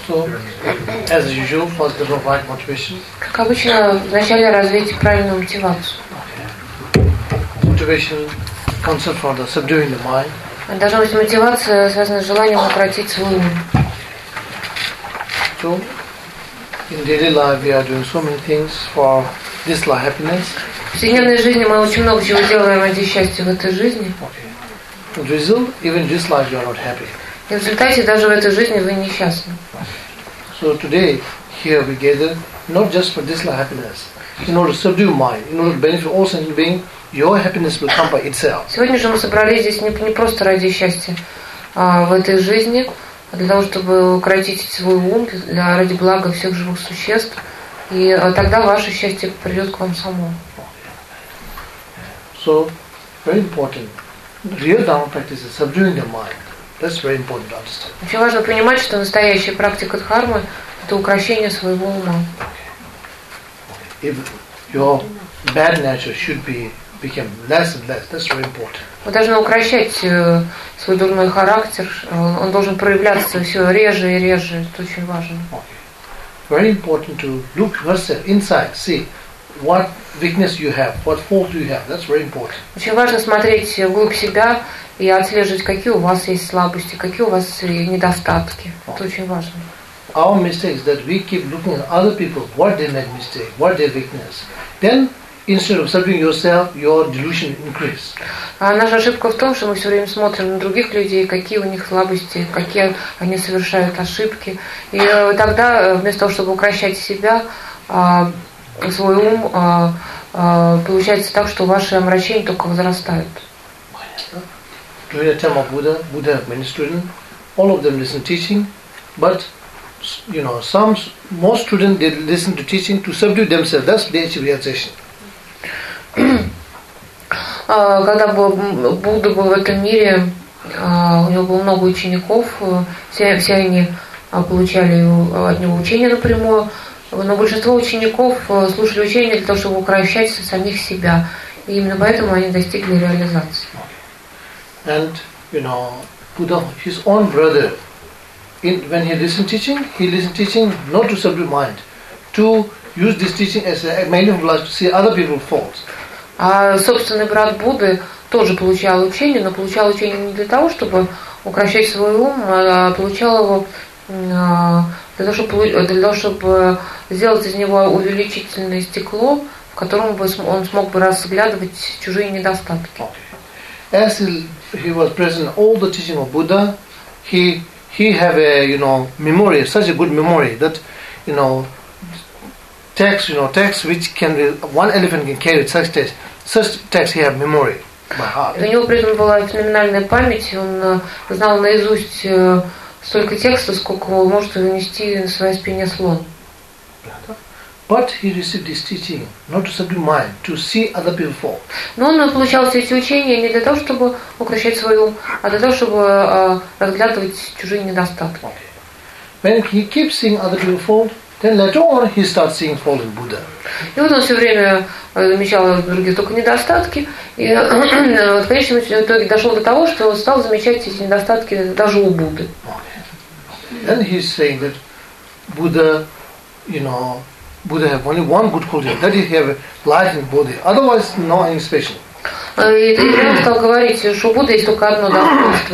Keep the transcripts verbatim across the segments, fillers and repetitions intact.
So, as usual, first the right motivation. Как обычно, вначале развейте правильную мотивацию. Motivation comes from the subduing the mind. Должна быть мотивация, связанная с желанием укротить свой ум. So, in daily life we are doing so many things for this life happiness. В повседневной жизни мы очень много чего делаем ради счастья в этой жизни. Okay. The result, even in this life you are not happy. И в результате даже в этой жизни вы несчастны. So today, here we gather not just for this life happiness, in order to subdue mind, in order to benefit all sentient beings, your happiness will come by itself. Сегодня же мы собрались здесь не, не просто ради счастья а, в этой жизни, а для того, чтобы укротить свой ум, для, ради блага всех живых существ, и а, тогда ваше счастье придет к вам само. So, very important. Real Dharma practice is subduing the mind. That's very important to understand. Очень важно понимать, что настоящая практика дхармы – это укрощение своего ума. If your bad nature should be become less and less, that's very important. Вы должны укрощать э, свой дурной характер. Он должен проявляться все реже и реже. Это очень важно. Very important to look yourself inside, see what weakness you have, what fault you have. That's very important. Очень важно смотреть вглубь себя и отслеживать, какие у вас есть слабости, какие у вас недостатки. Это очень важно. Our mistake is that we keep looking at other people, what they make mistake, what their weakness. Then, instead of subduing yourself, your delusion increase. А наша ошибка в том, что мы все время смотрим на других людей, какие у них слабости, какие они совершают ошибки. И тогда, вместо того, чтобы укрощать себя, свой ум, получается так, что ваши омрачения только возрастают. During the time of Buddha, Buddha had many students. All of them listened to teaching, but you know, some most students they listen to teaching to subdue themselves. That's the achieve realization. Когда Будда был в этом мире, у него было много учеников, все, все они получали от него учения напрямую, но большинство учеников слушали учения для того, чтобы укрощать самих себя. И именно поэтому они достигли реализации. And you know, Buddha, his own brother, in, when he listened teaching, he listened teaching not to subdue mind, to use this teaching as a medium of life to see other people's faults. А собственный брат Будды тоже получал учение, но получал учение не для того, чтобы укрощать свой ум, а получал его для того, чтобы, для того, чтобы сделать из него увеличительное стекло, в котором бы он смог бы разглядывать чужие недостатки. As he, he was present in all the teaching of Buddha, he he have a you know memory, such a good memory that you know text you know text which can be, one elephant can carry such text, such text he have memory by heart. У него при этом была феноменальная память, он знал наизусть столько текста, сколько может унести на своей спине слон. But he received this teaching not to subdue mind, to see other people fall. Но он получал все эти учения не для того, чтобы укрощать свой ум, а для того, чтобы uh, разглядывать чужие недостатки. When he keeps seeing other people fall, then later on he starts seeing fault in Buddha. И вот он все время замечал в других только недостатки, и в конечном итоге дошел до того, что стал замечать эти недостатки даже у Будды. Then he's saying that Buddha, you know, Buddha have only one good quality, that is he have life in body. Otherwise, no anything special. И он стал говорить, что у Будды есть только одно достоинство,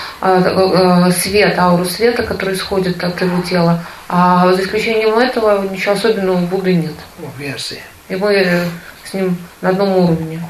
это свет, ауру света, который исходит от его тела. А за исключением этого ничего особенного у Будды нет. И мы с ним на одном уровне.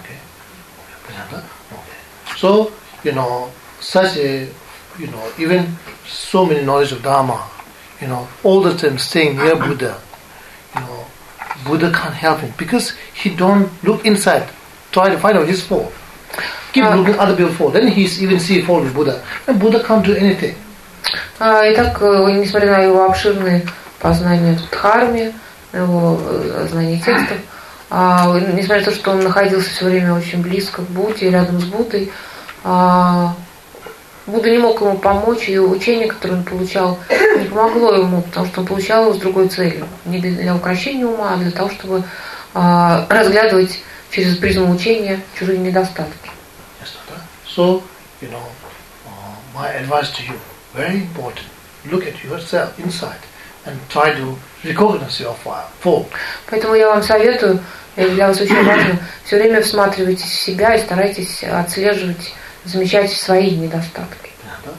So, you know, such a, you know, even so many knowledge of Dharma, you know, all the time staying near Buddha, you know, Buddha can't help him because he don't look inside, try to find out his fault. Keep uh, looking other people's fault, then he even see fault with Buddha, and Buddha can't do anything. Uh, итак, несмотря на его обширные познания в Дхарме, его знание текстов, uh, несмотря на то, что он находился все время очень близко к Будде, рядом с Буддой, uh, Будда не мог ему помочь, и учение, которое он получал, не помогло ему, потому что он получал его с другой целью. Не для укрощения ума, а для того, чтобы э, разглядывать через призму учения чужие недостатки. So, you know, uh, my advice to you, very important. look at yourself inside and try to recognize your fault. Поэтому я вам советую, для вас очень важно, все время всматривайтесь в себя и старайтесь отслеживать, замечать свои недостатки.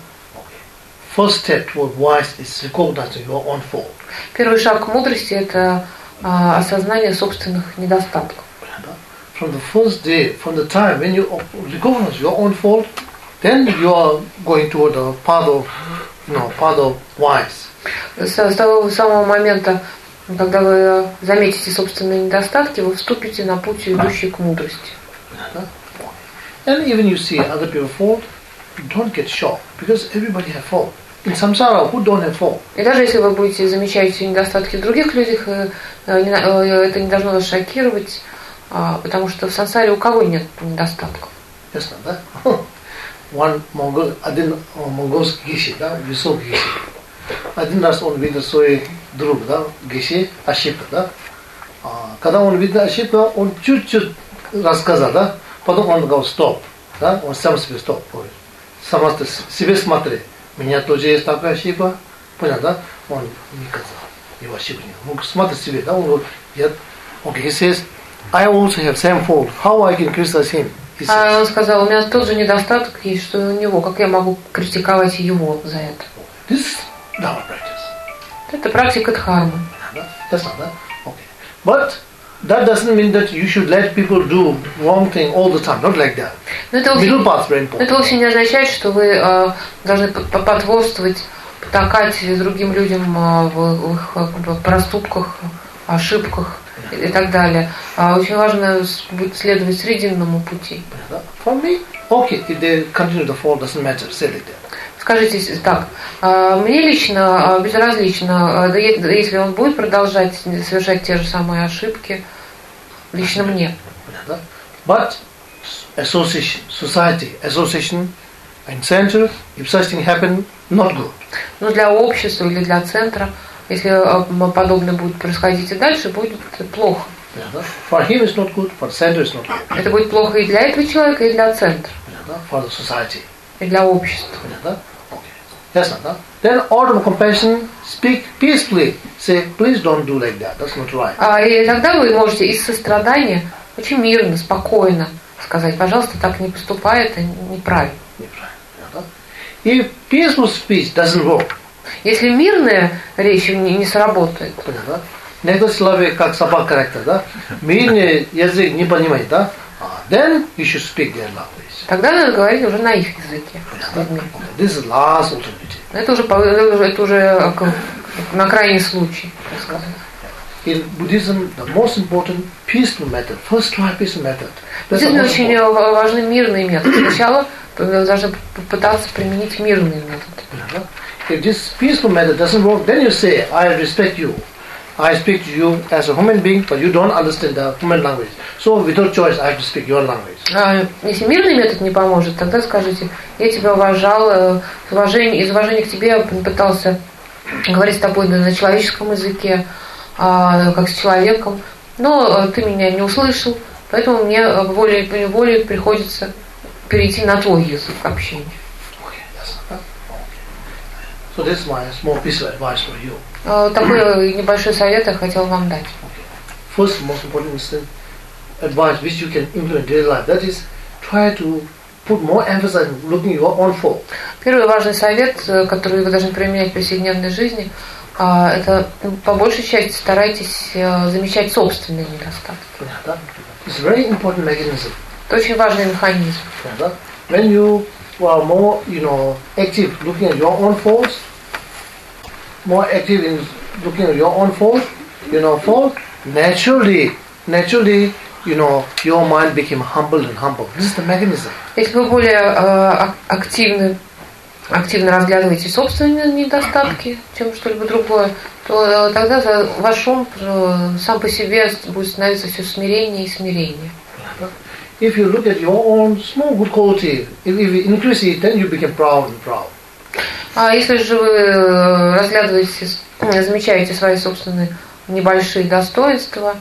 First step toward wise is recognizing your own fault. Первый шаг к мудрости – это а, осознание собственных недостатков. From the first day, from the time when you recognize your own fault, then you are going toward the path of, you know, path of wise. С, с того самого момента, когда вы заметите собственные недостатки, вы вступите на путь, идущий к мудрости. And even you see other people fault, don't get shocked, because everybody have fault. In samsara, who don't have fault? И даже если вы будете замечать недостатки в других людях, это не должно вас шокировать, потому что в сансаре у кого нет недостатков. Ясно, да? One Mongol, один монгольский гиши, да, высокий гиши. Один раз он видел свой друг, да, гиши, ошибка, да. Когда он видел ошибку, он чуть-чуть рассказал, да, потом он говорил стоп, да, он сам себе стоп говорит. Сам себе смотри. У меня тоже есть такая ошибка, понял, да? Он не сказал, его ошибка нет. Он смотрит себе, да? Он говорит, я, okay, he says, I also have same fault. How I can criticize him? А он сказал, у меня тот же недостаток есть, что у него. Как я могу критиковать его за это? This is Dharma practice. Это практика дхармы. That's not that. Okay. But that doesn't mean that you should let people do wrong thing all the time. Not like that. Middle path very important. Это вовсе не означает, что вы э, должны потворствовать, потакать другим людям э, в, в их проступках, ошибках и так далее. А очень важно будет следовать срединному пути. For me, okay, if they continue the fall, doesn't matter. Say like that. Скажите так, мне лично безразлично, если он будет продолжать совершать те же самые ошибки, лично мне. But association, society, association and center, if such thing happen, not good. Но для общества или для центра, если подобное будет происходить и дальше, будет плохо. For him it's not good, for center it's not good. Это будет плохо и для этого человека, и для центра. For the society. И для общества. Yes, no? Then out of compassion, speak peacefully. Say, please don't do like that. That's not right. А и тогда вы можете из сострадания очень мирно, спокойно сказать, пожалуйста, так не поступай, это неправильно. If peaceful speech doesn't work, если мирная речь не, не сработает, некоторые человек как собака характер, да, мирный язык не понимает, да, then you should speak their language. Тогда надо говорить уже на их языке. This is last alternative. Это уже, это уже на крайний случай. In Buddhism, the most important peaceful method. First try peaceful method. В буддизме очень важны мирные методы. Сначала должны попытаться применить мирные методы. If this peaceful method doesn't work, then you say, I respect you. I speak to you as a human being, but you don't understand the human language. So without choice, I have to speak your language. А, если мирный метод не поможет, тогда скажите, я тебя уважал, из уважения, из уважения к тебе я пытался говорить с тобой на человеческом языке, как с человеком, но ты меня не услышал, поэтому мне волей-неволей приходится перейти на твой язык общения. So this is my small piece of advice for you. Такой небольшой совет я хотел вам дать. First, most important advice which you can implement in daily life, that is, try to put more emphasis on looking at your own fault. Первый важный совет, который вы должны применять в повседневной жизни, это по большей части старайтесь замечать собственные недостатки. It's very important mechanism. Это очень важный механизм. When you are more, you know, active looking at your own faults, more active in looking at your own fault, you know, fault, naturally, naturally, you know, your mind became humble and humble. This is the mechanism. Если вы более э, активны, активно разглядываете собственные недостатки, чем что-либо другое, то э, тогда ваш ум э, сам по себе будет становиться все смирение и смирение. If you look at your own small good quality, if, if you increase it, then you become proud and proud. А если же вы разглядываете, замечаете свои собственные небольшие достоинства,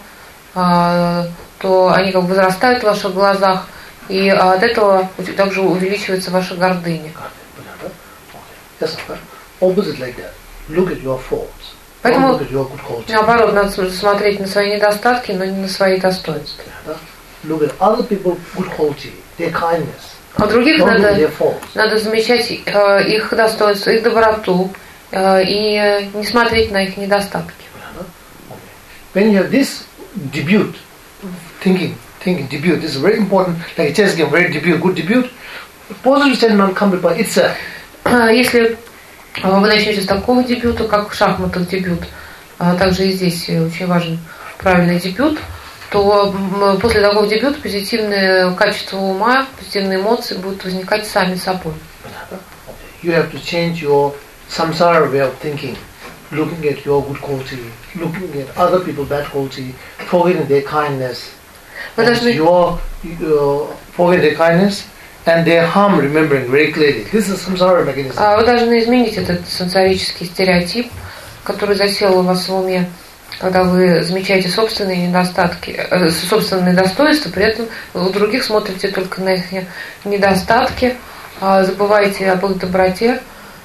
то они как бы возрастают в ваших глазах, и от этого также увеличивается ваша гордыня. opposite like that. Look at your faults. Поэтому, Don't look at your good qualities. наоборот, надо смотреть на свои недостатки, но не на свои достоинства. Look at other people's good quality, their kindness. А других Don't look at надо, their faults. надо замечать э, их достоинства, их доброту, э, и не смотреть на их недостатки. When you have this debut, thinking, thinking, debut, this is very important, like a chess game, very debut, good debut, positive statement comes by itself. Если вы начнете с такого дебюта, как в шахматах дебют, а также и здесь очень важен правильный дебют, то после такого дебюта позитивные качества ума, позитивные эмоции будут возникать сами собой. You have to change your samsara way of thinking, looking at your good quality, looking at other people's bad quality, forgetting their kindness, Вы должны... your uh, forgetting their kindness and their harm, remembering very clearly. This is samsara mechanism. Вы должны изменить этот сенсорический стереотип, который засел у вас в уме, когда вы замечаете собственные недостатки, э, собственные достоинства, при этом у других смотрите только на их недостатки, э, забываете об их доброте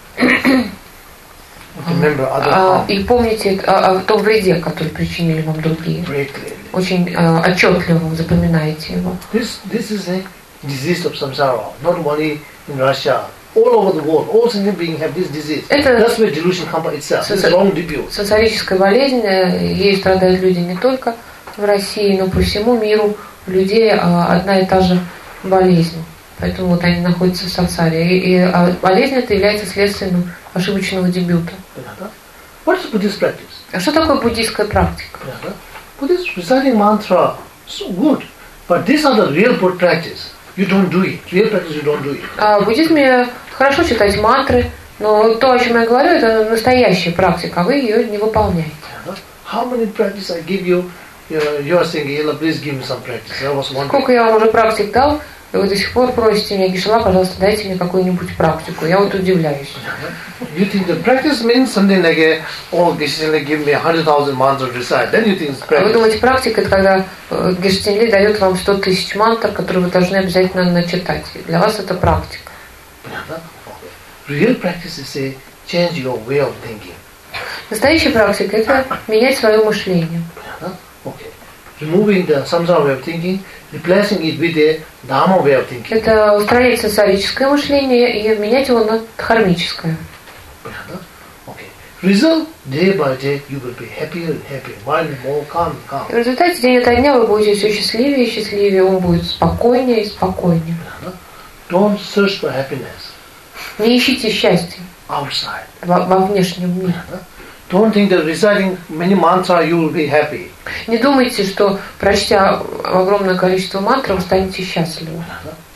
э, и помните о, о том вреде, который причинили вам другие. Очень э, отчетливо запоминаете его. This, this is a disease of samsara, not only in Russia. All over the world, all sentient beings have this disease. That's where delusion comes by itself. This is wrong debut. Сенсорическая болезнь, ей страдают люди не только в России, но по всему миру. У людей одна и та же болезнь. Поэтому вот они находятся в сансаре. И, и болезнь эта является следствием ошибочного дебюта. What's Buddhist practice? А что такое буддийская практика? Buddhist reciting mantra, so good. But these are the real good practice. You don't do it. Real practice, you don't do it. А в буддизме хорошо читать мантры, но то, о чем я говорю, это настоящая практика, а вы ее не выполняете. How many practice I give you? You are saying, Yella, please give me some practice. I was wondering. Сколько я вам уже практик дал, и вы до сих пор просите меня, Гешела, пожалуйста, дайте мне какую-нибудь практику. Я вот удивляюсь. You think the practice means something like a, oh, Geshe give me a hundred thousand mantras to recite. Then you think it's practice. Вы думаете, практика это когда Геше дает вам сто тысяч мантр, которые вы должны обязательно начитать. Для вас это практика. Real practice is a change your way of thinking. Настоящая практика это менять свое мышление. Okay. Removing the samsara way of thinking, replacing it with a dharma way of thinking. Это устранять сенсорическое мышление и менять его на дхармическое. Okay. Result, day by day, you will be happier and happier, mind more calm, calm. В результате день ото дня вы будете все счастливее и счастливее, ум будет спокойнее и спокойнее. Don't search for happiness. Не ищите счастья outside. Во, во внешнем мире. Don't think that reciting many mantras you will be happy. Не думайте, что прочтя огромное количество мантр, вы станете счастливы.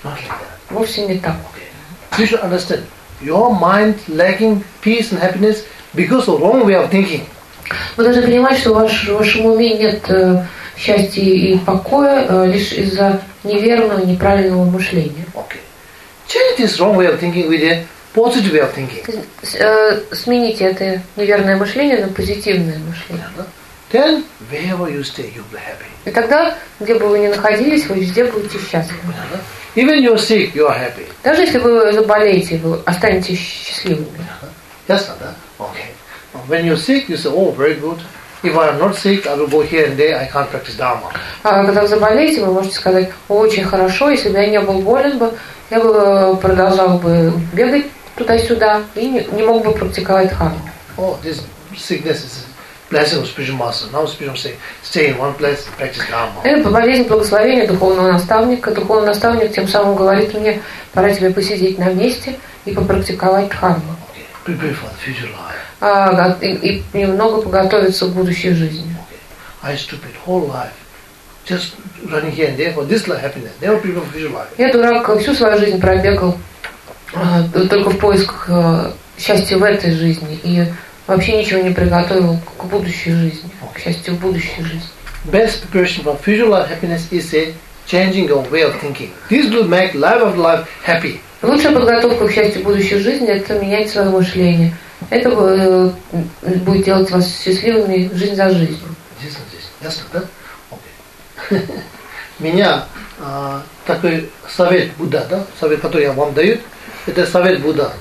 Вовсе не так. You should understand. Your mind lacking peace and happiness because of wrong way of thinking. Вы должны понимать, что в ваш, вашем уме нет э, счастья и покоя э, лишь из-за неверного, неправильного мышления. Okay. Change this wrong way of thinking with a positive way of thinking. Э, смените это неверное мышление на позитивное мышление. Then wherever you stay, you'll be happy. И тогда, где бы вы ни находились, вы везде будете счастливы. Even you're sick, you are happy. Даже если вы заболеете, вы останетесь счастливыми. Yes, Nanda. Okay. When you're sick, you say, oh, very good. If I am not sick, I will go here and there. I can't practice Dharma. А когда вы заболеете, вы можете сказать, очень хорошо, если бы я не был болен бы, я бы продолжал бы бегать туда-сюда и не, не мог бы практиковать дхарму. Oh, this sickness is a blessing of spiritual master. Now spiritual say, stay in one place and practice Dharma. Это болезнь благословения духовного наставника. Духовный наставник тем самым говорит мне, пора тебе посидеть на месте и попрактиковать дхарму. Okay. Prepare for the future life. А, и, и немного поготовиться к будущей жизни. Okay. I stupid whole life. Just running here and there for this life happiness. Never prepare for future life. Я дурак всю свою жизнь пробегал а, только в поисках а, счастья в этой жизни и вообще ничего не приготовил к будущей жизни, к счастью в будущей жизни. Best preparation for future life happiness is a changing your way of thinking. This will make life of life happy. Лучшая подготовка к счастью будущей жизни – это менять свое мышление. Это э, будет делать вас счастливыми жизнь за жизнью. Здесь, здесь. Ясно, да? Окей. Меня такой совет Будда, да? Совет, который я вам даю, это совет Будда, да?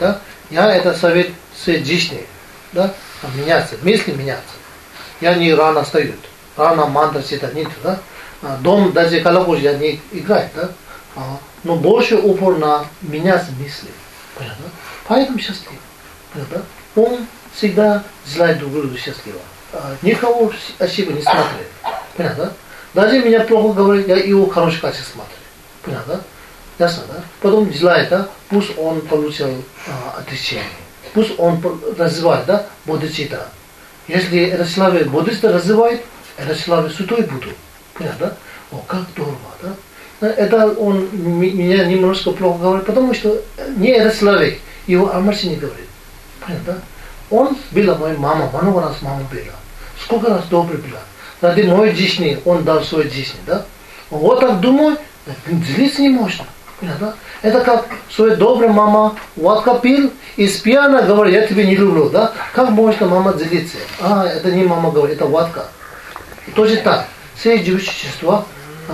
Я это совет своей жизни, да, меняться, мысли меняться. Я не рано встаю, рано мантра читать, нет, да. Дом даже колокол я не играю, да. Но больше упор на меняться мысли. Понятно? Поэтому счастлив. Понятно? Он всегда желает другого счастливого. Никого ошибок не смотрит. Понятно? Даже меня плохо говорит, я его хорошее качество смотрю. Понятно? Ясно, да? Потом желает, да? Пусть он получил а, отречение. Пусть он развивает, да? Бодхичитта. Если этот человек бодхичитта развивает, этот человек святой буду. Понятно? О, как здорово, да? Это он меня немножко плохо говорит, потому что не этот человек, его Амарси не говорит. Понятно? Он была моя мама, много раз мама была. Сколько раз добрый была. Ради моей жизни он дал свою жизнь, да? Вот так думаю, злиться не можно. Понятно? Это как своя добрая мама водка пил и с пьяна говорит, я тебя не люблю, да? Как можно мама злиться? А, это не мама говорит, это водка. Тоже так. Все живые существа,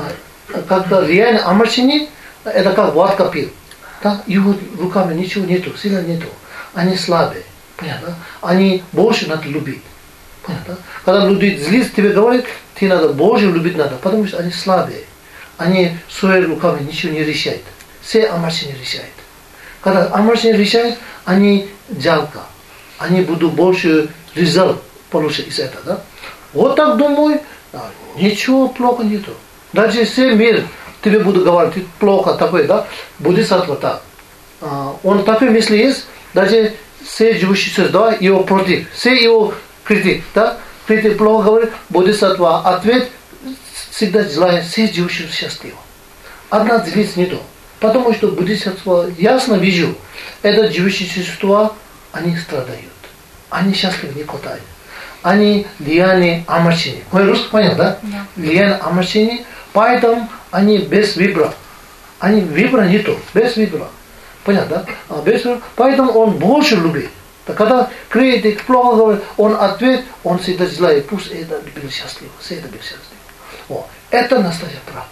как-то реально Амарсини, это как водка пил. Да? Его руками ничего нету, силы нету. Они слабые. Понятно? Они больше надо любить. Понятно? Когда люди злится, тебе говорят, ты надо больше любить надо, потому что они слабые. Они своими руками ничего не решают. Все Амарсини решают. Когда Амарсини решают, они жалко. Они будут больше результат получить из этого. Да? Вот так думаю, ничего плохо нету. Даже все мир тебе будут говорить, ты плохо такой, да? Бодхисаттва так. А, он такой мысли есть, даже все живущие существа его против, все его критик, да? Критик плохо говорит, Бодхисаттва ответ всегда желает все живущие счастливо. Одна злица нету. Потому что Бодхисаттва ясно вижу, это живущие существа, они страдают. Они счастливы не хватает. Они влияние Амарсини. Мой русский понял, да? Да. Влияние Амарсини, поэтому они без вибра. Они вибра нету, без вибра. Понятно, да? А без вибра. Поэтому он больше любит. Так когда критик плохо говорит, он ответ, он всегда желает, пусть это был счастлив, все это был счастлив. О, это настоящая правда.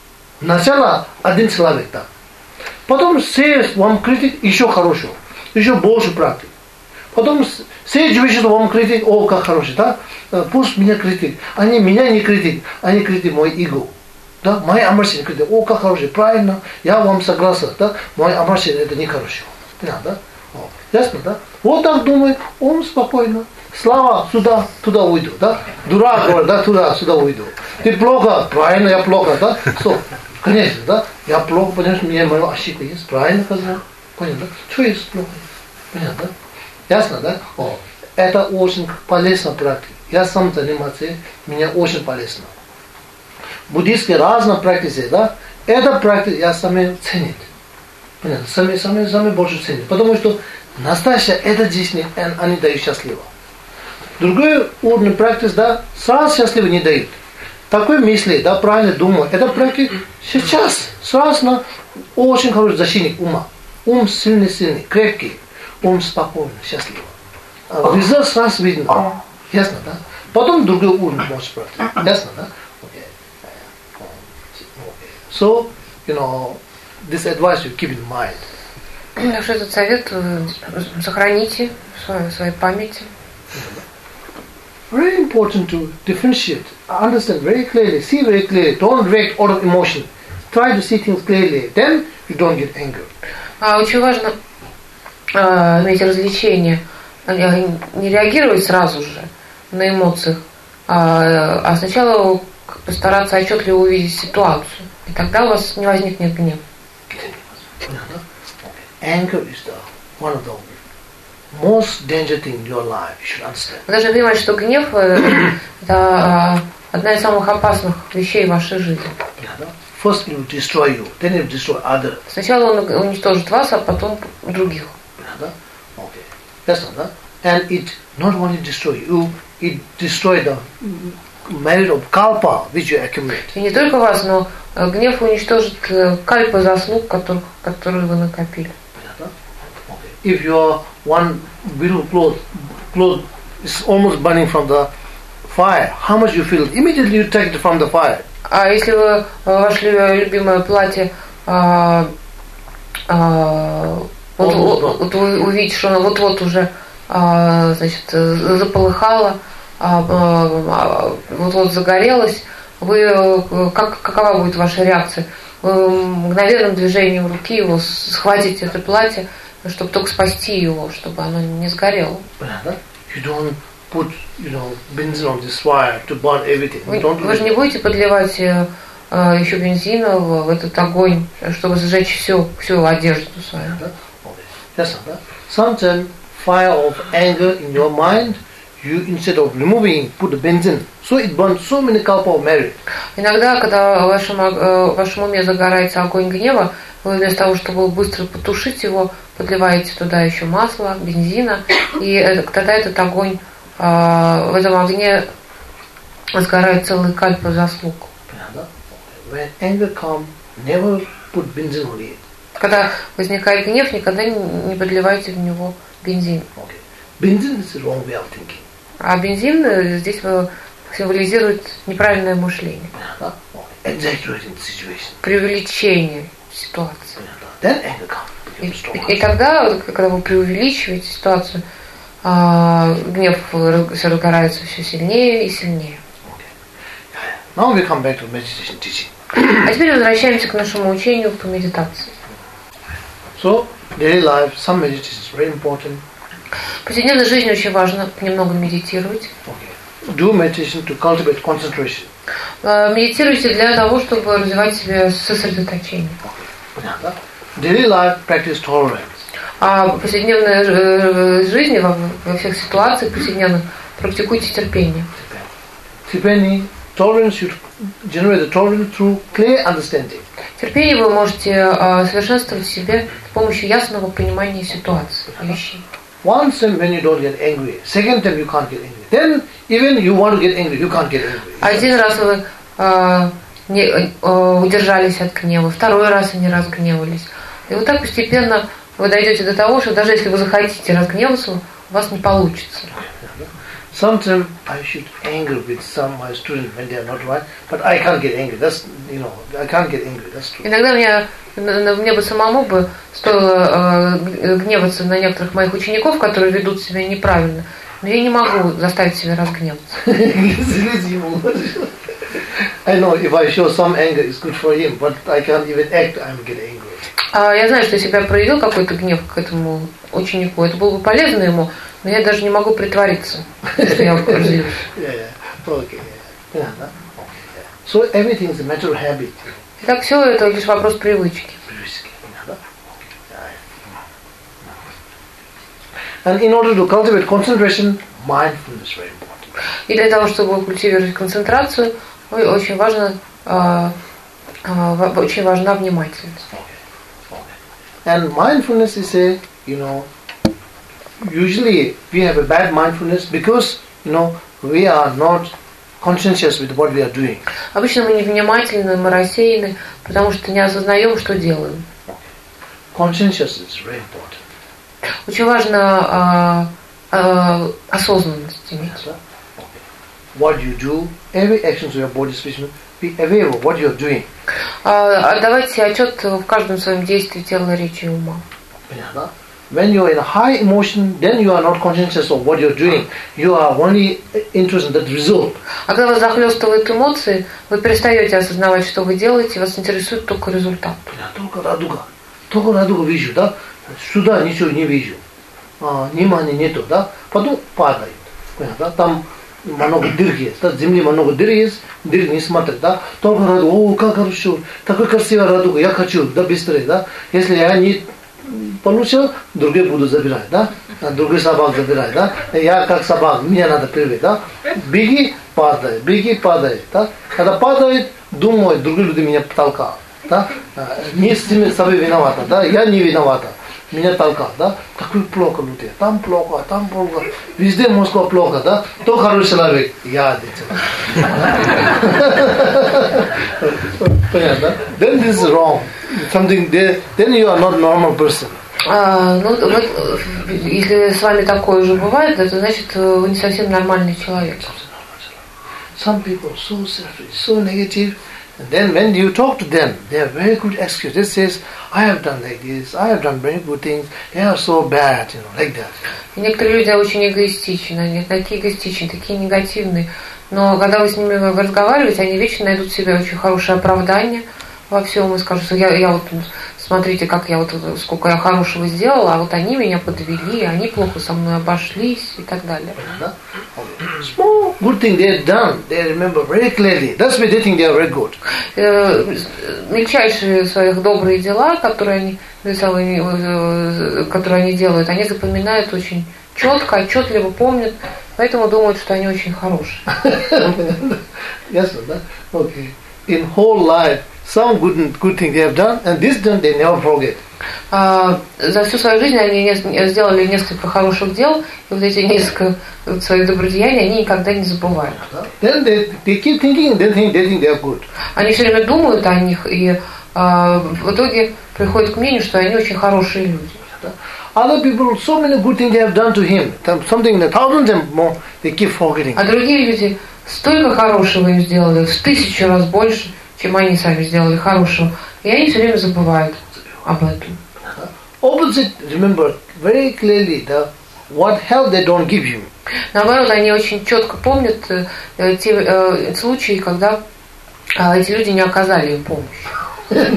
Сначала один человек так. Потом все вам критик еще хорошего, еще больше практик. Потом все живущие вам критик, о, как хороший, да? Пусть меня критик. Они меня не критик, они критик мой эго. Да? Мой Амарсини критик, о, как хороший, правильно, я вам согласен, да? Мой Амарсини это не хороший. Понятно, да? О, ясно, да? Вот так думает, он спокойно. Слава, сюда, туда уйду, да? Дурак говорит, да, туда, сюда уйду. Ты плохо, правильно, я плохо, да? Стоп. Конечно, да? Я плохо, потому что у меня моя ошибка есть, правильно сказал. Понятно, да? Что есть плохо? Понятно, да? Ясно, да? О, это очень полезно практика. Я сам заниматься, мне очень полезно. Буддийские разные практики, да? Эта практика я сами ценит. Понятно? Сами, сами, сами больше ценит. Потому что настоящая эта жизнь, они дают счастливо. Другой уровень практики, да, сразу счастливо не дают. Такой мысли, да, правильно думаю, это практика сейчас, сразу на очень хороший защитник ума. Ум сильный-сильный, крепкий. Он спокойно, счастливо. Результат сразу видно. Ясно, да? Потом другой уровень может практиковать. Ясно, да? Okay. So, you know, this advice you keep in mind. Так что этот совет сохраните в своей памяти. Very important to differentiate, understand very clearly, see very clearly. Don't react out of emotion. Try to see things clearly. Then you don't get angry. А очень важно иметь развлечение, не реагировать сразу же на эмоциях, а, а сначала постараться отчетливо увидеть ситуацию. И тогда у вас не возникнет гнев. Anger is the one of the most dangerous thing in your life. You should understand. Вы должны понимать, что гнев это одна из самых опасных вещей в вашей жизни. First it will destroy you, then it will destroy others. Сначала он уничтожит вас, а потом других. Okay. That's not that. And it not only destroy you, it destroy the merit of kalpa which you accumulate. И не только вас, но гнев уничтожит кальпы заслуг, которых, которые вы накопили. Okay. If your one beautiful cloth, cloth is almost burning from the fire, how much you feel? Immediately you take it from the fire. А если вы ваше любимое платье а, а, Вот, вот, вот вы увидите, что она вот-вот уже а, значит, заполыхала, а, а, вот-вот загорелась, вы, как, какова будет ваша реакция? Вы мгновенным движением руки его схватите это платье, чтобы только спасти его, чтобы оно не сгорело. Put, you know, benzene on this fire to burn everything. Вы, вы же не будете подливать э, еще бензина в, в этот огонь, чтобы сжечь всю, всю одежду свою. Yes, sometimes fire of anger in your mind, you instead of removing, put the benzene, so it burns so many cups of merit. Иногда, когда в вашем, в вашем уме загорается огонь гнева, вы вместо того, чтобы быстро потушить его, подливаете туда еще масло, бензина, и тогда этот огонь в этом огне сгорают целые кальпы заслуг. Когда возникает гнев, никогда не подливайте в него бензин. А бензин здесь символизирует неправильное мышление, преувеличение ситуации. И, и, и тогда, когда вы преувеличиваете ситуацию, гнев разгорается все сильнее и сильнее. Now we come back to meditation teaching. А теперь возвращаемся к нашему учению по медитации. So, daily life, some meditation is very important. В повседневной жизни очень важно немного медитировать. Okay. Do meditation to cultivate concentration. Медитируйте для того, чтобы развивать в себе сосредоточение. Okay. Daily life, practice tolerance. А в повседневной жизни, во, во всех ситуациях повседневных, практикуйте терпение. Терпение, tolerance should generate the tolerance through clear understanding. Терпение вы можете uh, совершенствовать в себе с помощью ясного понимания ситуации, вещей. Once when you don't get angry, second time you can't get angry. Then even you want to get angry, you can't get angry. Один раз вы uh, не, uh, удержались от гнева, второй раз они разгневались. И вот так постепенно вы дойдете до того, что даже если вы захотите разгневаться, у вас не получится. Sometimes I should anger with some my students when they are not right, but I can't get angry. That's you know I can't get angry. That's true. Иногда мне мне бы самому бы стоило э, гневаться на некоторых моих учеников, которые ведут себя неправильно, но я не могу заставить себя разгневаться. I know if I show some anger, it's good for him, but I can't even act. I'm getting angry. А я знаю, что если бы я проявил какой-то гнев к этому ученику, это было бы полезно ему, но я даже не могу притвориться, что я разъявлюсь. So everything is a matter of habit. Итак, все это лишь вопрос привычки. And in order to cultivate concentration, mindfulness is very important. И для того, чтобы культивировать концентрацию, очень важно, очень важна внимательность. And mindfulness is a, you know, usually we have a bad mindfulness because, you know, we are not conscientious with what we are doing. Обычно мы невнимательны, мы рассеяны, потому что не осознаем, что делаем. Conscientiousness is very important. Очень важно а, а, осознанность иметь. What you do, every action of your body, speech, be aware of what you are doing. Отдавать себе отчет в каждом своем действии тела, речи и ума. When you are in a high emotion, then you are not conscious of what you are doing. You are only interested in that result. А когда вас захлестывают эмоции, вы перестаете осознавать, что вы делаете, вас интересует только результат. Только радуга, только радугу вижу, да? Сюда ничего не вижу, а, внимания нету, да? Потом падает, да? Там много дыр есть, да? Земли много дыр есть, дыр не смотрят, да? Только радуга, о, как хорошо, такой красивая радуга, я хочу, да, быстрее, да? Если я не получил, другие будут забирать, да? Другой собак забирать, да? Я как собак, мне надо первый, да? Беги, падай, беги, падай, да? Когда падает, думаю, другие люди меня толкают, да? Не с собой виновата, да? Я не виновата. Меня толкают, да? Такой плохо люди, там плохо, там плохо, везде Москва плохо, да? Кто хороший человек? Я один. Понятно, да? Then this is wrong. Something there, then you are not normal person. А, ну, вот, если с вами такое же бывает, это значит, вы не совсем нормальный человек. Some people so selfish, so negative, And then when you talk to them, they have very good excuse. They says, I have done like this, I have done very good things, they are so bad, you know, like that. И некоторые люди очень эгоистичны, они такие эгоистичные, такие негативные. Но когда вы с ними разговариваете, они вечно найдут себе очень хорошее оправдание во всем и скажут, что я, я вот тут, смотрите, как я вот сколько я хорошего сделала, а вот они меня подвели, они плохо со мной обошлись и так далее. Small good thing they have done, they remember very clearly. That's why they think they are very good. Мельчайшие своих добрые дела, которые они, которые они делают, они запоминают очень четко, отчетливо помнят, поэтому думают, что они очень хорошие. Yes, sir. Okay. In whole life, some good good thing they have done, and this done they never forget. А, за всю свою жизнь они не, сделали несколько хороших дел, и вот эти несколько вот, своих добродеяний они никогда не забывают. Then they, they keep thinking, they think they think they are good. Они все время думают о них, и а, в итоге приходят к мнению, что они очень хорошие люди. Other people, so many good things they have done to him, something that thousands and more, they keep forgetting. А другие люди столько хорошего им сделали, в тысячу раз больше, чем они сами сделали хорошего, и они все время забывают об этом. Opposite, remember very clearly the what help they don't give you. Наоборот, они очень четко помнят э, те э, случаи, когда э, эти люди не оказали им помощь.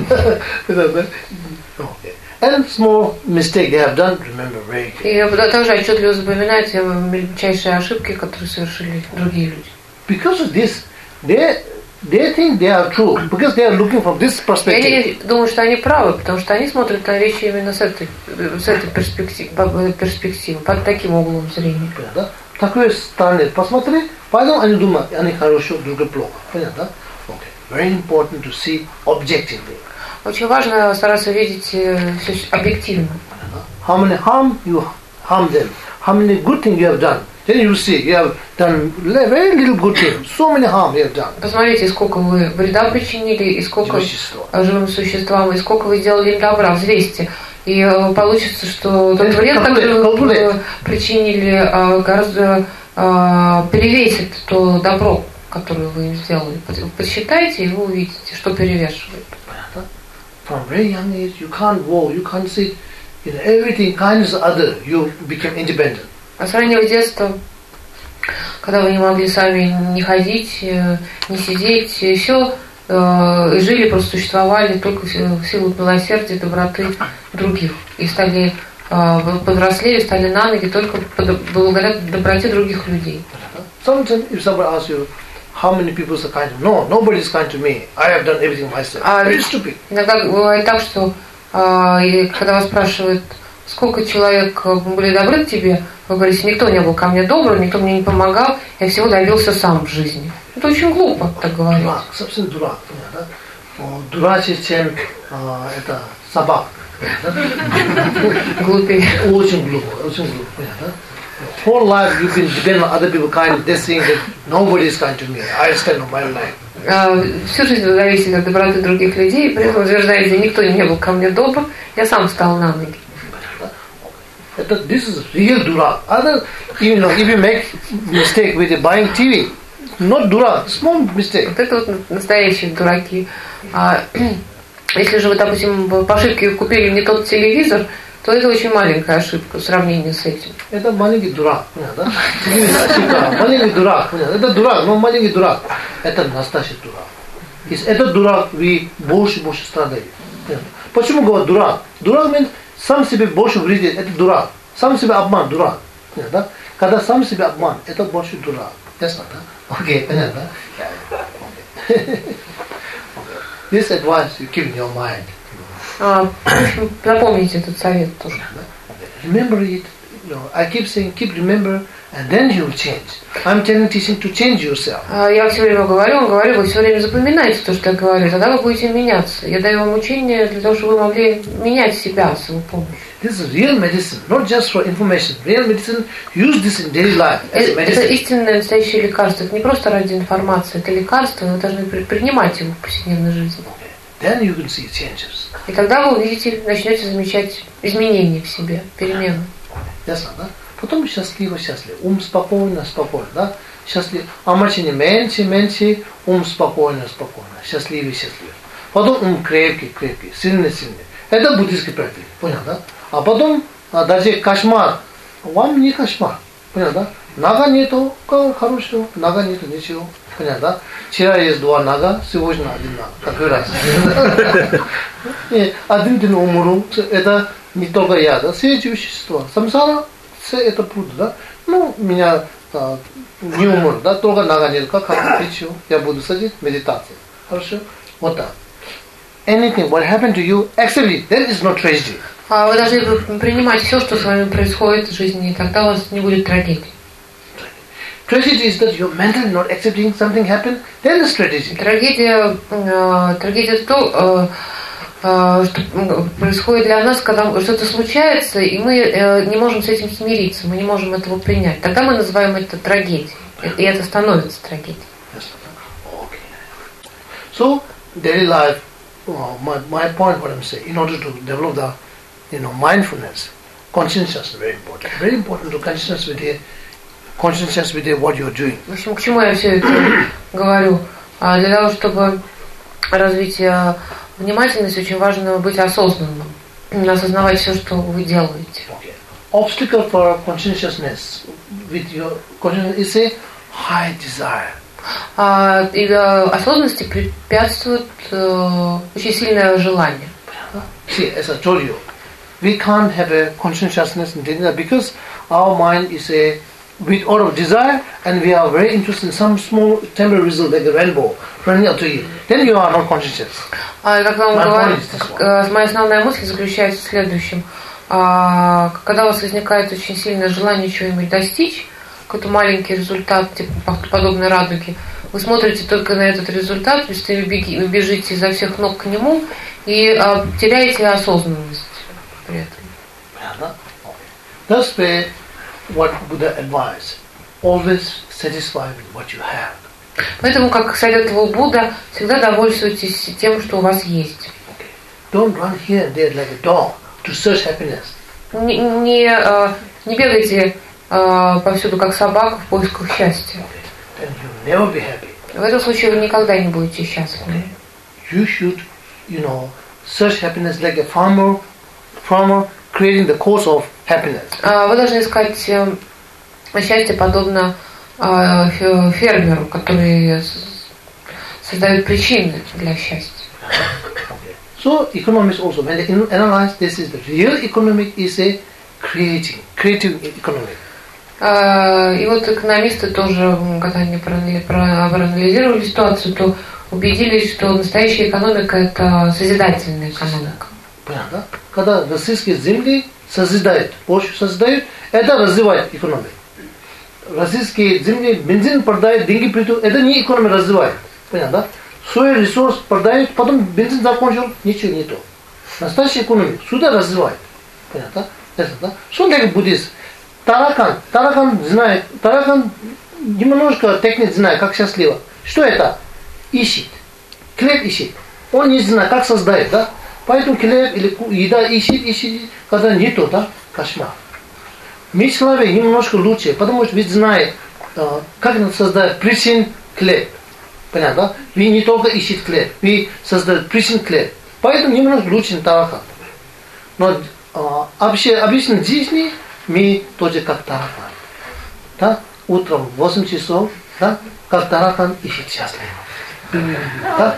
And small mistake they have done, remember very clearly. И также отчетливо запоминают мельчайшие ошибки, которые совершили другие люди. Because of this, they they think they are true because they are looking from this perspective. Я думаю, что они правы, потому что они смотрят на вещи именно с этой, с этой перспективы, перспективы, под таким углом зрения. Да? Такой стороны посмотри, поэтому они думают, они хорошо, другие плохо. Понятно? Okay. Very important to see objectively. Очень важно стараться видеть все объективно. How many harm you harm them? How many good things you have done? Then you see you have done very little good things. So many harm you have done. Посмотрите, сколько вы вреда причинили, и сколько живым существам, и сколько вы сделали им добра, взвесьте. И получится, что тот вред, который вы причинили, гораздо перевесит то добро, которое вы им сделали. Посчитайте, и вы увидите, что перевешивает. From very young age, you can't walk, you can't sit, you know, everything kindness other, you become independent. А с раннего детства, когда вы не могли сами не ходить, не сидеть, все, э, жили, просто существовали только в силу милосердия, доброты других. И стали, э, подрослели, стали на ноги только благодаря доброте других людей. Sometimes if somebody asks you, how many people are kind to me? No, nobody is kind to me. I have done everything myself. А Very stupid. Иногда бывает так, что э, когда вас спрашивают, сколько человек были добры к тебе, вы говорите, никто не был ко мне добрым, никто мне не помогал, я всего добился сам в жизни. Это очень глупо так говорить. Дурак, собственно дурак. Дурачий, чем это собак. Глупее. Очень глупо, очень глупо. Whole life you've been dependent on other people kind, they saying that nobody is kind to me. I stand on my life. Всю жизнь вы зависите от доброты других людей, и при этом утверждаете, никто не был ко мне добр, я сам встал на ноги. Это, this is real дурак. Other, you know, if you make mistake with buying ти ви, not дурак, small mistake. Вот это вот настоящие дураки. А если же вы, допустим, по ошибке купили не тот телевизор, то это очень маленькая ошибка в сравнении с этим. Это маленький дурак, понятно? Маленький дурак, понятно? Это дурак, но маленький дурак. Это настоящий дурак. Из этого дурак вы больше и больше страдаете. Почему говорят дурак? Дурак means сам себе больше вредит, это дурак. Сам себя обман, дурак. Понятно? Когда сам себя обман, это больше дурак. Ясно, да? Окей, понятно? This advice you keep in your mind. А, запомните этот совет тоже. Remember it. You know, I keep saying, keep remember, and then you will change. I'm telling teaching to change yourself. Я все время говорю, говорю, вы все время запоминайте то, что я говорю, тогда вы будете меняться. Я даю вам учение для того, чтобы вы могли менять себя с его помощью. This is real medicine, not just for information. Real medicine, use this in daily life as medicine. Это истинное настоящее лекарство. Это не просто ради информации, это лекарство, вы должны принимать его в повседневной жизни. Then you can see changes. И тогда вы увидите, начнете замечать изменения в себе, перемены. Ясно, да? Потом счастливо, счастливо. Ум спокойно, спокойно, да? счастливее. А морщине меньше, меньше, ум спокойно, спокойно, счастливее, счастливее. Потом ум крепкий, крепкий, сильный, сильный. Это буддийский практика, понял, да? А потом а даже кошмар, вам не кошмар, понял, да? Нога нету, хорошего, нога нету, ничего, понял, да? Вчера есть два нога, сегодня один нога, какой раз. Один день умру, это не только я, да, все существа. Самсара, все это путь, да? Ну, меня а, не умр, да, только нога нет, как ничего, я буду садить, медитация, хорошо? Вот так. Anything, what happened to you, actually, that is not tragedy. А вы должны принимать все, что с вами происходит в жизни, и тогда у вас не будет трагедии. Tragedy is that you're mentally not accepting something happened, then it's tragedy. Трагедия, э, трагедия то, э, э, что происходит для нас, когда что-то случается, и мы э, не можем с этим смириться, мы не можем этого принять. Тогда мы называем это трагедией, и это становится трагедией. Yes. Okay. So, daily life, uh, my, my point, what I'm saying, in order to develop the, you know, mindfulness, consciousness is very important. Very important to consciousness with the consciousness with the, what you're doing. В общем, к чему я все это говорю? Для того, чтобы развить внимательность, очень важно быть осознанным, осознавать все, что вы делаете. Okay. Obstacle for consciousness with your consciousness is a high desire. А, и осознанности препятствует э, очень сильное желание. See, as I told you, we can't have a consciousness in India because our mind is a with all of desire, and we are very interested in some small temporary result like a rainbow running up to you. Then you are not conscious. А, как вам говорю, моя основная мысль заключается в следующем. А, когда у вас возникает очень сильное желание чего-нибудь достичь, какой-то маленький результат, типа подобной радуги, вы смотрите только на этот результат, вы бежите изо всех ног к нему и а, теряете осознанность при этом. That's why what Buddha advised, always satisfy with what you have. Поэтому, как советовал Будда, всегда довольствуйтесь тем, что у вас есть. Okay. Don't run here and there like a dog to search happiness. Не, не, не бегайте повсюду, как собака, в поисках счастья. Okay. Then you'll never be happy. В этом случае вы никогда не будете счастливы. You should, you know, search happiness like a farmer, farmer creating the cause of happiness. Вы должны искать счастье подобно фермеру, который создает причины для счастья. Okay. So economics also, when they analyze this, is the real economic is a creating, creative economic. И вот экономисты тоже, когда они проанализировали ситуацию, то убедились, что настоящая экономика – это созидательная экономика. Понятно? Когда российские земли созидают, почву создают, это развивает экономику. Российские земли бензин продают, деньги придут, это не экономика развивает. Понятно? Свой ресурс продают, потом бензин закончил, ничего не то. Настоящая экономика сюда развивает. Понятно? Это, да? Что такое буддист? Таракан, таракан знает, таракан немножко техник знает, как счастливо. Что это? Ищет. Клет ищет. Он не знает, как создает, да? Поэтому хлеб или еда ищет, ищет, когда не то, да? Кошмар. Мы человек немножко лучше, потому что вы знаете, как надо создать причин хлеб. Понятно, да? Вы не только ищете хлеб, вы создаете причин хлеб. Поэтому немножко лучше таракан. Но вообще обычно в жизни мы тоже как таракан. Да? Утром в восемь часов, да? Как таракан ищет счастливо. Да?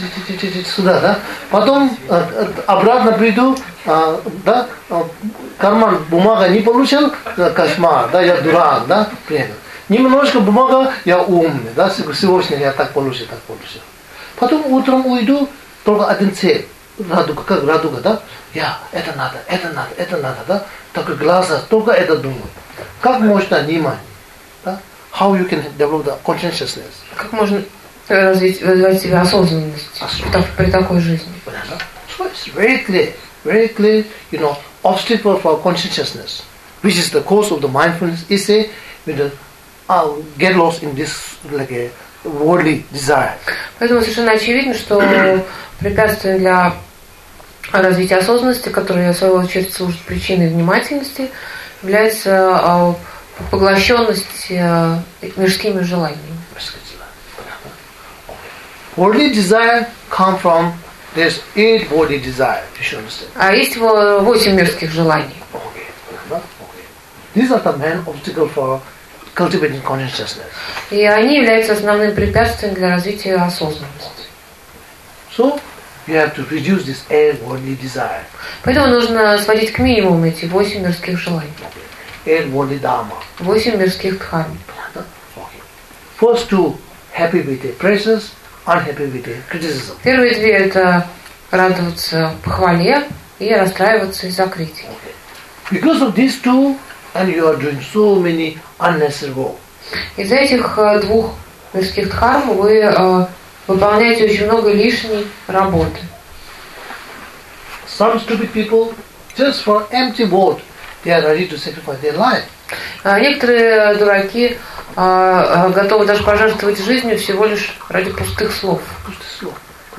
Сюда, да? Потом обратно приду, да? Карман бумага не получил, кошмар, да? Я дурак, да? Немножко бумага, я умный, да? Сегодня я так получил, так получил. Потом утром уйду, только один цель. Радуга, как радуга, да? Я, это надо, это надо, это надо, да? Только глаза, только это думают. Как можно внимание? Да? How you can develop the consciousness? Как можно развить, развивать себе осознанность при такой жизни? So it's very clear, very clear, you know, obstacle for consciousness, which is the cause of the mindfulness, is a, with the, uh, get lost in this, like a worldly desire. Поэтому совершенно очевидно, что препятствием для развития осознанности, которая в свою очередь служит причиной внимательности, является поглощенность э, мирскими желаниями. Worldly desire come from there's eight worldly desire. You should understand. А есть восемь мирских желаний. Okay. These are the main obstacle for cultivating consciousness. И они являются основным препятствием для развития осознанности. So you have to reduce this eight worldly desire. Поэтому нужно сводить к минимуму эти восемь мирских желаний. Eight worldly dharma. Восемь мирских дхарм. First two, happy with the praises, unhappy with the criticism. Первые две это радоваться похвале и расстраиваться из-за критики. Because of these two, and you are doing so many unnecessary work. Из-за этих двух мирских дхарм вы э, выполняете очень много лишней работы. Some stupid people, just for empty word, they are ready to sacrifice their life. А некоторые дураки э, готовы даже пожертвовать жизнью всего лишь ради пустых слов. Пустых слов.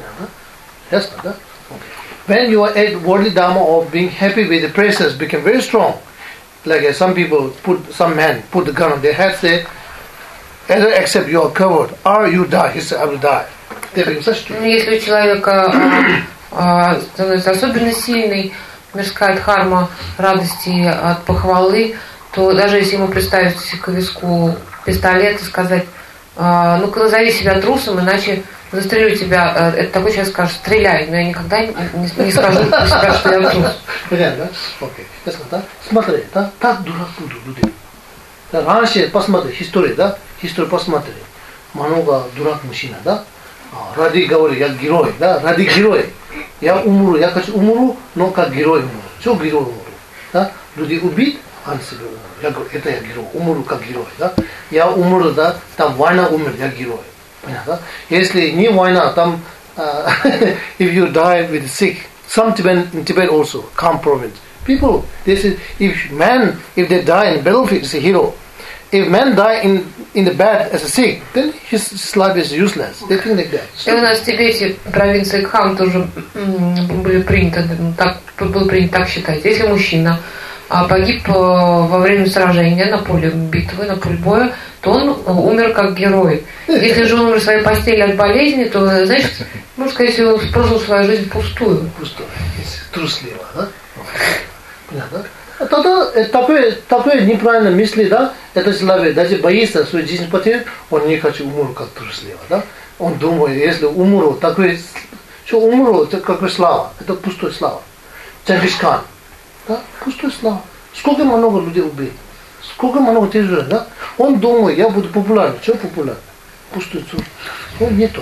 Yes, да? When your worldly dharma of being happy with the praises become very strong, like uh, some people put, some men put the gun on their head, say, either accept you are covered or you die. He said, I will die. They become such stupid. Если у человека э, э, становится особенно сильной мирская дхарма радости от похвалы, то даже если ему приставить к виску пистолет и сказать, э, ну-ка назови себя трусом, иначе застрелю тебя, это такой человек скажет, стреляй, но я никогда не, не, не скажу про себя, что я трус. Понятно, да? Окей. Да? Смотри, да? Так дурак будут люди. Да, раньше, посмотри, историю, да? Историю посмотри. Много дурак мужчина, да? А, ради, говорю, я герой, да? Ради героя. Я умру, я хочу умру, но как герой умру. Что герой умру? Да? Люди убить, он себе умру. Я говорю, это я герой, умру как герой, да? Я умру, да? Там война умер, я герой. Понятно? Если не война, там, uh, if you die with sick, some Tibet, in Tibet also, Kham province, people, they say, if man, if they die in battlefield, it's a hero. If man die in in the bed as a sick, then his, his life is useless. They think like that. И у нас в Тибете, провинции Kham, тоже были приняты, так, было принято так считать. Если мужчина погиб во время сражения на поле битвы, на поле боя, то он умер как герой. Если же он умер в своей постели от болезни, то, значит, можно сказать, что он прожил свою жизнь пустую. Пустую. Трусливо, да? Понятно? Тогда такое, такое неправильное мысли, да, это человек даже боится свою жизнь потерять, он не хочет умереть как трусливо, да? Он думает, если умру, такой, что умру, это какой слава, это пустой слава. Чингисхан, да, пустой слава. Сколько много людей убили, сколько много террористов, да? Он думает, я буду популярным, что популярным? Пустой цур. Ну, нету.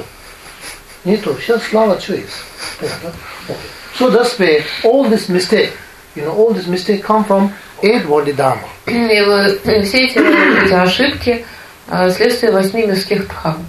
Нету. Сейчас слава что есть. Да? Okay. So that's why all this mistake, you know, all this mistake come from eight worldly dharma. И все эти, эти ошибки следствие восьми мирских дхарм.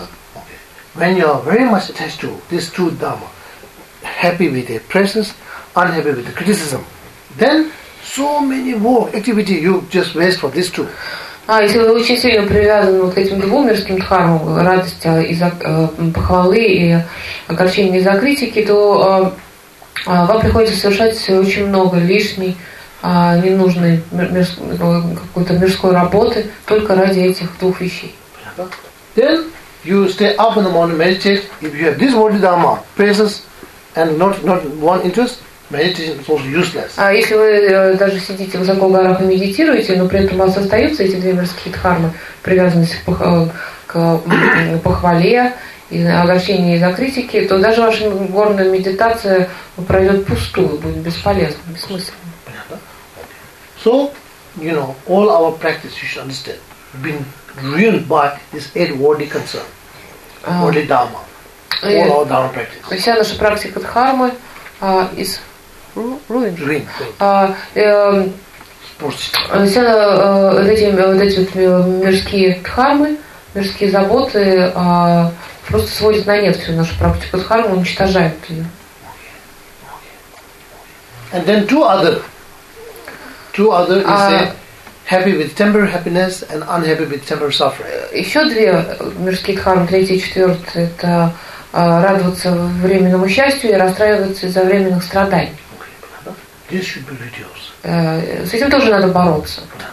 When you are very much attached to this two dharma, happy with the praises, unhappy with the criticism, then so many work activity you just waste for these two. А если вы очень сильно привязаны вот к этим двум мирским дхармам, радость из-за э, похвалы и огорчение из-за критики, то э, вам приходится совершать очень много лишней, э, ненужной мирс, какой-то мирской работы только ради этих двух вещей. Then you stay up in the morning, meditate. If you have this worldly dharma, praises, and not not one interest, meditation is also useless. А если вы даже сидите высоко в горах и медитируете, но при этом у вас остаются эти две мирские дхармы, привязанность к, к похвале и огорчению из-за критики, то даже ваша горная медитация пройдет пустую, будет бесполезна, бессмысленна. So, you know, all our practice, you should understand, been ruined by this eight worldly concern, worldly dharma, all our dharma practice. Вся наша практика дхармы а, из Руин. Ruin. А, э, все э, вот эти, вот эти вот мирские дхармы, мирские заботы а, просто сводят на нет всю нашу практику дхармы, уничтожают ее. And then two other, two other is uh, happy with temporary happiness and unhappy with temporary suffering. Еще две мирские дхармы, третий и четвертый, это а, радоваться временному счастью и расстраиваться из-за временных страданий. This should be reduced. С этим тоже надо бороться.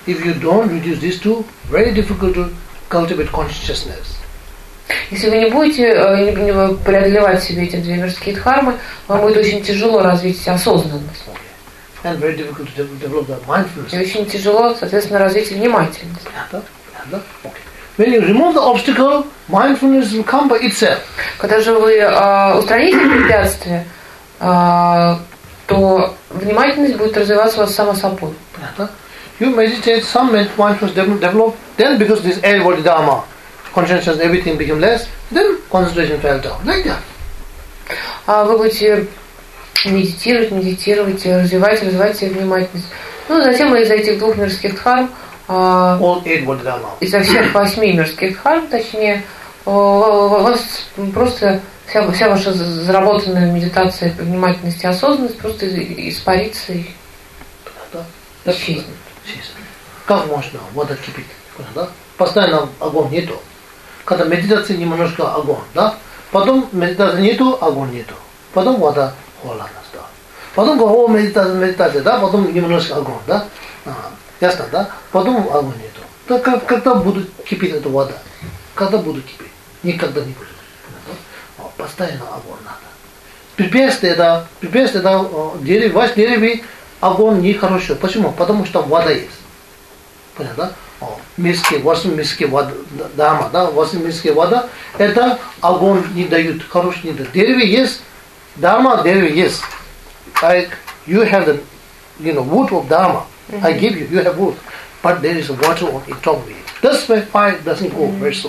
if you don't reduce these two, very difficult to cultivate consciousness. Если вы не будете э, не, не преодолевать себе эти две мирские дхармы, вам будет очень тяжело развить осознанность. And very difficult to develop the mindfulness. И очень тяжело, соответственно, развить внимательность. Okay. When you remove the obstacle, mindfulness will come by itself. Когда же вы э, устраните препятствия, э, то внимательность будет развиваться у вас само собой. You meditate, some mindfulness develop, then because this air body dharma, consciousness, everything became less, then concentration fell down. Like that. А вы будете медитировать, медитировать, развивать, развивать себе внимательность. Ну, затем из этих двух мирских дхарм, э, из всех восьми мирских дхарм, точнее, э, у вас просто вся, вся ваша заработанная медитация, внимательность и осознанность просто испарится и исчезнет. Как можно вода кипит? Да? Постоянно огонь нету. Когда медитация немножко огонь, да? Потом медитации нету, огонь нету. Потом вода холодна стала. Потом о, медитация, медитация, да? Потом немножко огонь, да? А, ясно, да? Потом огонь нету. Да, как, когда будет кипеть эта вода? Когда будет кипеть? Никогда не будет. Да? Постоянно огонь надо. Препятствие, да, препятствие, да, дерево, ваш дерево, огонь нехорошо. Почему? Потому что там вода есть. Понятно, да? Мирские, восемь мирские вода, дама, да, восемь мирские вода, это огонь не дают, хороший не дают. Дерево есть, дама, дерево есть. I, you have the, you know, wood of dharma. Mm-hmm. I give you, you have wood. But there is water on top of it. That's why fire doesn't go very soon.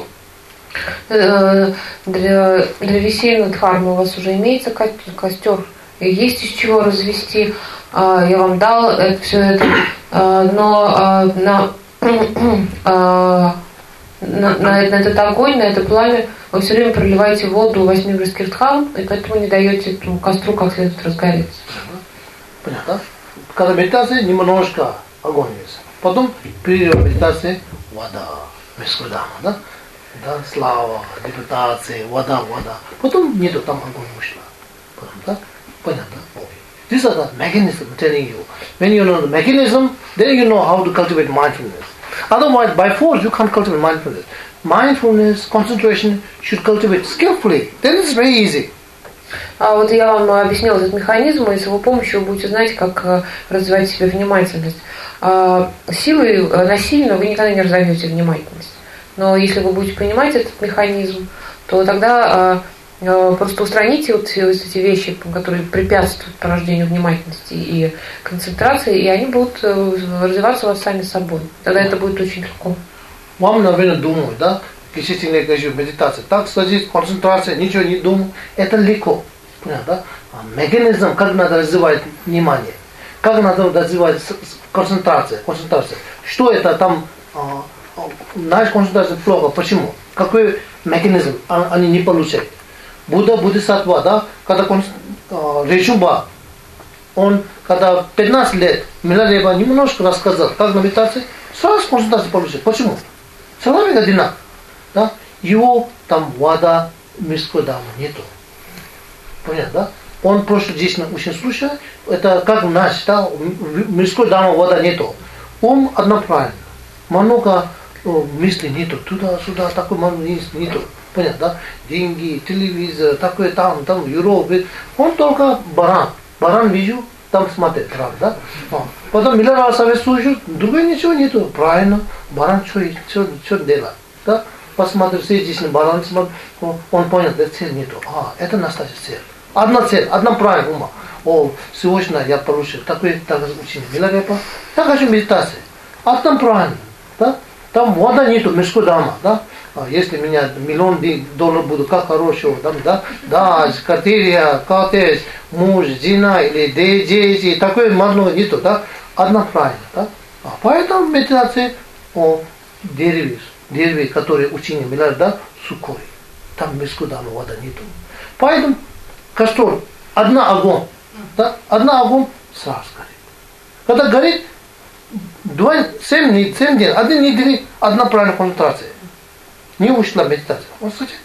Для, для весельной дхармы у вас уже имеется костер, есть из чего развести. Я вам дал это, все это, но на, на, на, на этот огонь, на это пламя вы все время проливаете воду восьми мирских дхарм, и поэтому не даете этому костру как следует разгореться. Понятно? Когда медитация, немножко огонь есть. Потом перед медитацией вода, мирская дама, да? Да, слава, репутация, вода, вода. Потом нету, там огонь вышла. Понятно? Понятно? These are the mechanism telling you. When you know the mechanism, then you know how to cultivate mindfulness. Otherwise, by force, you can't cultivate mindfulness. Mindfulness, concentration should cultivate skillfully. Then it's very easy. А вот я вам объяснила этот механизм, и с его помощью вы будете знать, как развивать себе внимательность. Силой, насильно вы никогда не разовьете внимательность. Но если вы будете понимать этот механизм, то тогда просто устраните вот эти вещи, которые препятствуют порождению внимательности и концентрации, и они будут развиваться у вас сами собой. Тогда это будет очень легко. Вам, наверное, думают, да? Естественно, я медитация. Так, садись, концентрация, ничего не думаю. Это легко. Понятно, да? А механизм, как надо развивать внимание, как надо развивать концентрацию, концентрация. Что это там, наша концентрация плохо. Почему? Какой механизм они не получают? Будда, Бодхисаттва, да, когда Речуба, он, когда пятнадцать лет, Миладева немножко рассказал, как на медитации, сразу концентрацию получил. Почему? Человек одинак, да, его там вода, мирской дамы нету. Понятно, да? Он просто здесь очень слушает, это как у нас, да, мирской дамы вода нету. Ум одноправильно, много мыслей нету, туда-сюда, такой мысли нету. Понятно, да? Деньги, телевизор, такой там, там, Европа. Он только баран. Баран вижу, там смотрит, правда, да? Потом миллион совет слушает, другой ничего нету. Правильно, баран что, что, что делает, да? Посмотри, здесь на баран смотрит, он понял, что цель нету. А, это настоящая цель. Одна цель, одна правильная ума. О, сегодня я получил такой, такой учение. Миллион, я хочу медитации. Одна правильно, да? Там вода нету, мирской дама, да? Если у меня миллион долларов будут, как хорошего, да, да, да, квартира, коттедж, муж, жена или дети, такое много нету, да, одна правильно, да. А поэтому медитация о дереве, дереве, которое учение миллиард, да, сухой, там мирской дамы вода нету. Поэтому костер, одна огонь, да, одна огонь сразу горит. Когда горит, два, семь дней, семь дней, один неделя, одна правильная концентрация. Не ушла медитация. Он сидит.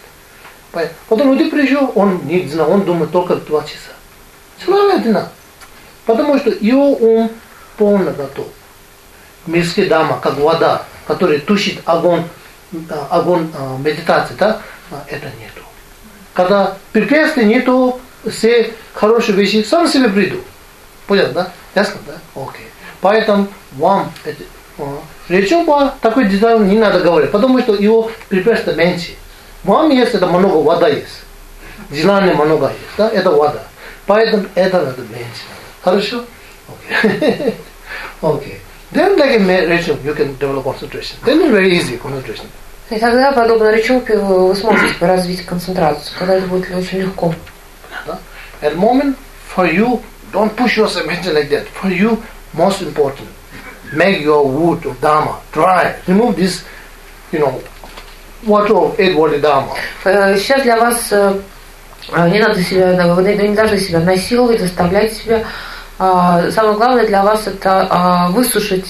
Потом люди приезжал, он не знал, он думает только два часа. Человек одинак. Потому что его ум полно готов. мирские дама, как вода, которая тушит огонь, огонь медитации, да, это нету. Когда препятствий нету, все хорошие вещи сам себе придут. Понятно, да? Ясно, да? Окей. Поэтому вам это, Речуба такой деталь не надо говорить, потому что его препятствия меньше. Вам есть это много вода есть. Желание много есть, да? Это вода. Поэтому это надо меньше. Хорошо? Окей. Окей. Then like in Rechung, you can develop concentration. Then it's very easy concentration. И тогда, подобно Речупе, вы сможете развить концентрацию. Тогда это будет очень легко. At the moment, for you, don't push yourself like that. For you, most important, make your wood of Dharma dry. Remove this, you know, water of eight water Dharma. Сейчас для вас не надо себя, вы не должны себя насиловать, заставлять себя. Самое главное для вас это высушить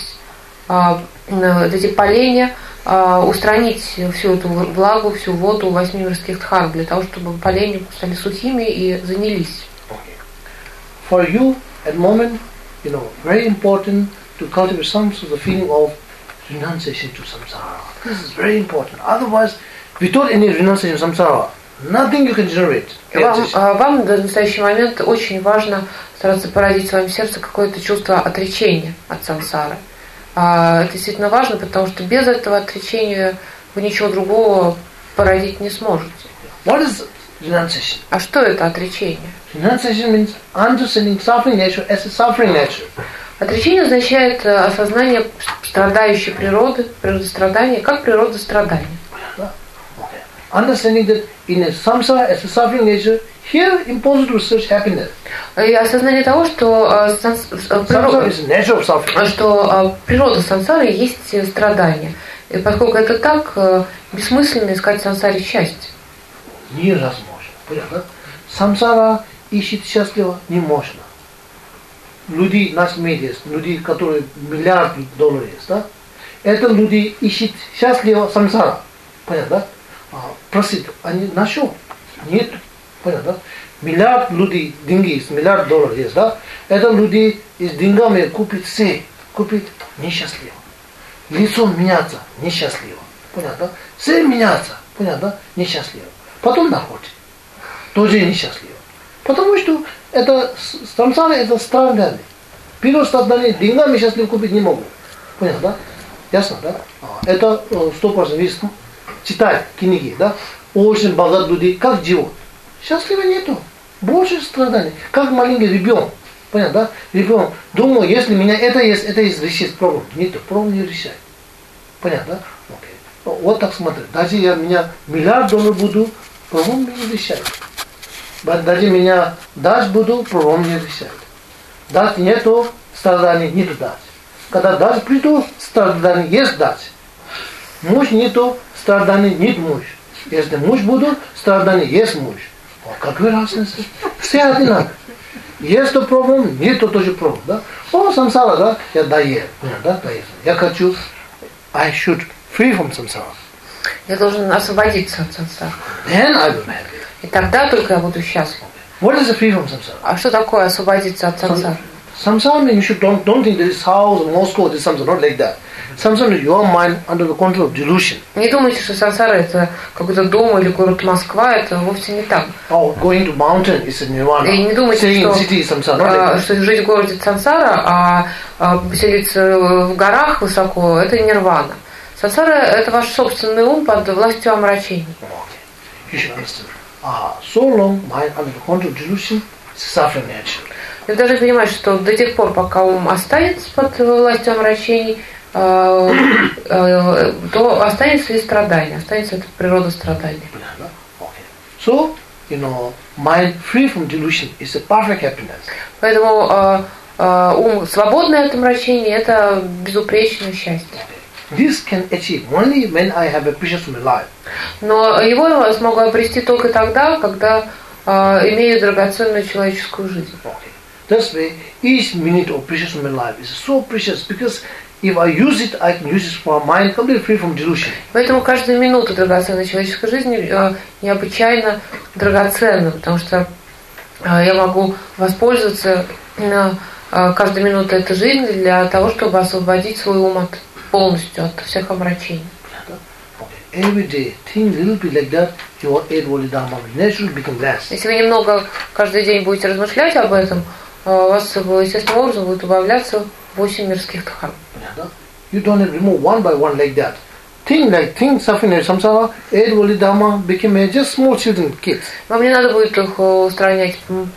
эти поленья, устранить всю эту влагу, всю воду восьми мирских дхарм, для того, чтобы поленья стали сухими и занялись. Okay. For you, at the moment, you know, very important to cultivate some sort of feeling of renunciation to samsara. This is very important. Otherwise, without any renunciation to samsara, nothing you can generate. Вам, вам в настоящий момент очень важно стараться породить в своем сердце какое-то чувство отречения от сансары. Это действительно важно, потому что без этого отречения вы ничего другого породить не сможете. What is renunciation? А что это отречение? Renunciation means understanding suffering nature as a suffering nature. Отречение означает осознание страдающей природы, природы страдания, как природа страдания. Okay. Understanding that in a samsara as a suffering nature, here impossible to search happiness. И осознание того, что, природа, что природа сансары есть страдание. И поскольку это так, бессмысленно искать в сансаре счастье. Невозможно. Понятно? Самсара ищет счастливо не можно. Люди, наш мир есть, люди, которые миллиард долларов есть, да? Это люди ищут счастливо самсара. Понятно? А, просит, они нашел. Нет. Понятно? Миллиард людей, деньги есть, миллиард долларов есть, да? Это люди с деньгами купить все, купить несчастливо. Лицо меняться несчастливо. Понятно? Все меняться, понятно? Несчастливо. Потом находит. Тоже несчастливо. Потому что это самсара, это страдание. Первое страдание деньгами счастливо купить не могу. Понятно, да? Ясно, да? Это сто процентов читать книги, да? Очень богатые люди, как живут. Счастливо нету. Больше страданий. Как маленький ребенок. Понятно, да? Ребенок думал, если у меня это есть, это есть решить проблему. Нет, проблему не решает. Понятно, да? Okay. Вот так смотри. Даже я меня миллиард долларов буду, проблему не решает. Даже меня дать буду, проблему не решает. Дать нету, страданий нету дать. Когда дать приду, страданий есть дать. Муж нету, страданий нет муж. Если муж буду, страданий есть муж. О, какая разница? Все одинаковые. Есть то проблем, нет то тоже проблем, да? О, самсара, да? Я доел, да, доел. Я хочу, I should free from samsara. Я должен освободиться от сансары. Then I will be happy. И тогда только я буду счастлив. What is the free from samsara? А что такое освободиться от сансары? Samsara means you should don't don't think this house, Moscow, this samsara, not like that. Samsara is your mind under the control of delusion. Не думайте, что сансара это какой-то дом или город Москва, это вовсе не так. Oh, going to mountain is a nirvana. И не думайте, Staying что, in city is samsara, not like that. что жить в городе сансара, а, а поселиться в горах высоко, это нирвана. Сансара это ваш собственный ум под властью омрачений. Okay. You should understand. Ah, so long mind under the control of delusion is suffering nature. Вы должны понимать, что до тех пор, пока ум останется под властью омрачений, э, э, то останется и страдание, останется эта природа страдания. Okay. So, you know, mind free from delusion is a perfect happiness. Поэтому э, э, ум свободный от омрачений – это безупречное счастье. This can achieve only when I have a precious in my life. Но его я смогу обрести только тогда, когда э, имею драгоценную человеческую жизнь. Okay. That's why each minute of precious in my life is so precious because if I use it, I can use it for mind completely free from delusion. Поэтому каждая минута драгоценной человеческой жизни э, необычайно драгоценна, потому что э, я могу воспользоваться э, каждая минута это жизнь для того, чтобы освободить свой ум от, полностью от всех омрачений. Every day, think little bit like that, your eight worldly dharma will naturally become less. Если вы немного каждый день будете размышлять об этом, у вас естественным образом будет убавляться восемь мирских дхарм. You don't have to remove one by one like that. Think like think suffering and samsara, eight worldly dharma became just small children, kids. Вам не надо будет их устранять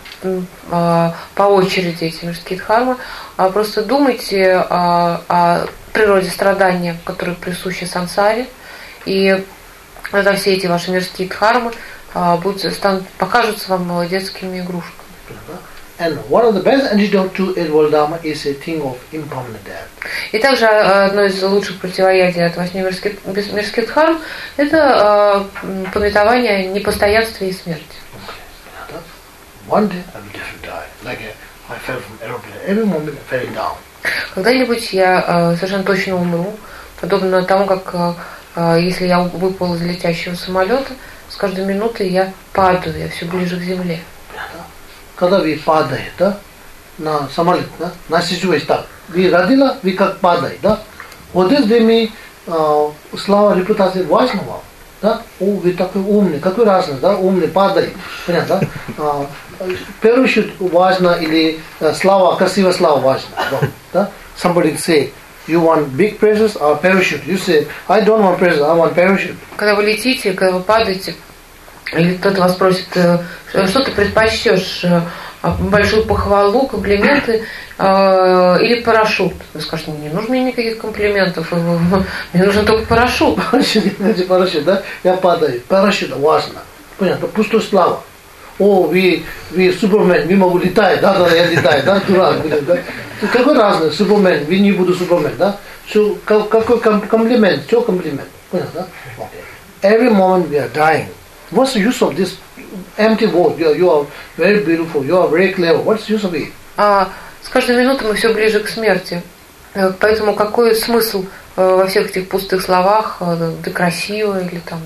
по очереди, эти мирские дхармы, а просто думайте о, о природе страдания, которые присущи сансаре. И тогда все эти ваши мирские дхармы а, будут, станут, покажутся вам детскими игрушками. And one of the best antidote to eight world dharma is a thing of impermanent death. И также одно из лучших противоядий от восьми мирских, мирских дхарм – это а, памятование о непостоянстве и смерти. Okay. One day I will definitely die, like a, I fell from aeroplane. Every moment I fell down. Когда-нибудь я а, совершенно точно умру, подобно тому, как а, если я выпал из летящего самолета, с каждой минутой я падаю, я все ближе к земле. Когда вы падаете, да, на самолет, да, на ситуацию так, вы родила, вы как падаете, да, вот здесь время слава, репутация важна вам, да, о, вы такой умный, какой разница, да, умный, падает, понятно, да, парашют важно или слава, красивая слава важна, да, somebody say, you want big praises or parachute? You say, I don't want praises, I want parachute. Когда вы летите, когда вы падаете, или кто-то вас просит, что ты предпочтешь, большую похвалу, комплименты э, или парашют? Вы скажете, мне не нужно никаких комплиментов, мне нужен только парашют. Парашют, да? Я падаю. Парашют важно. Понятно, пустой слава. О, вы, вы Супермен, вы могу летать, да, да, я летаю, да, дурак, да. Какой разный Супермен, вы не буду Супермен, да? Что, какой комплимент, что комплимент? Понятно, да? Okay. Every moment we are dying. What's the use of this empty word? You are, you are very beautiful, you are very clever. What's the use of it? А с каждой минутой мы все ближе к смерти. Поэтому какой смысл во всех этих пустых словах? Ты красивая или там...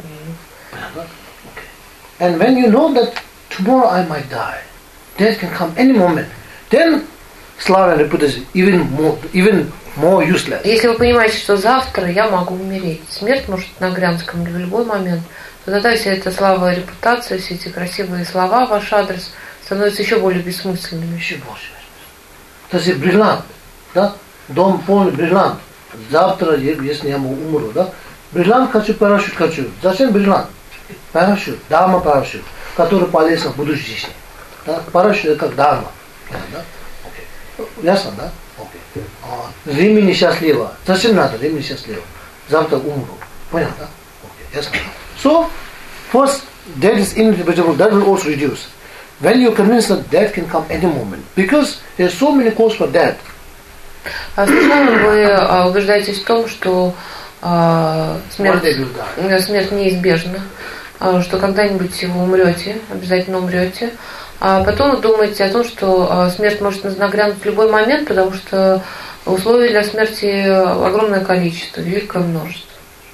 And when you know that tomorrow I might die, death can come any moment, then slava and reputation even more, even more useless. Если вы понимаете, что завтра я могу умереть, смерть может нагрянуть ко мне в любой момент, то тогда вся эта слава и репутация, все эти красивые слова в ваш адрес становятся еще более бессмысленными. Еще больше. То есть бриллиант, да? Дом полный бриллиант. Завтра, если я умру, да? Бриллиант хочу, парашют хочу. Зачем бриллиант? Парашют, дама парашют, который полезен в будущей жизни. Да? Парашют это как дама. Да? Okay. Ясно, да? Okay. А, Римми несчастливо. Зачем надо Римми несчастливо? Завтра умру. Понятно, да? Okay. Ясно. So, first, death is inevitable, that will also reduce. When you are convinced that death can come any moment, because there are so many causes for death. Сначала вы убеждаетесь в том, что Uh, смерть, смерть неизбежна, uh, что когда-нибудь вы умрете, обязательно умрете, а потом вы думаете о том, что uh, смерть может нагрянуть в любой момент, потому что условий для смерти огромное количество, великое множество.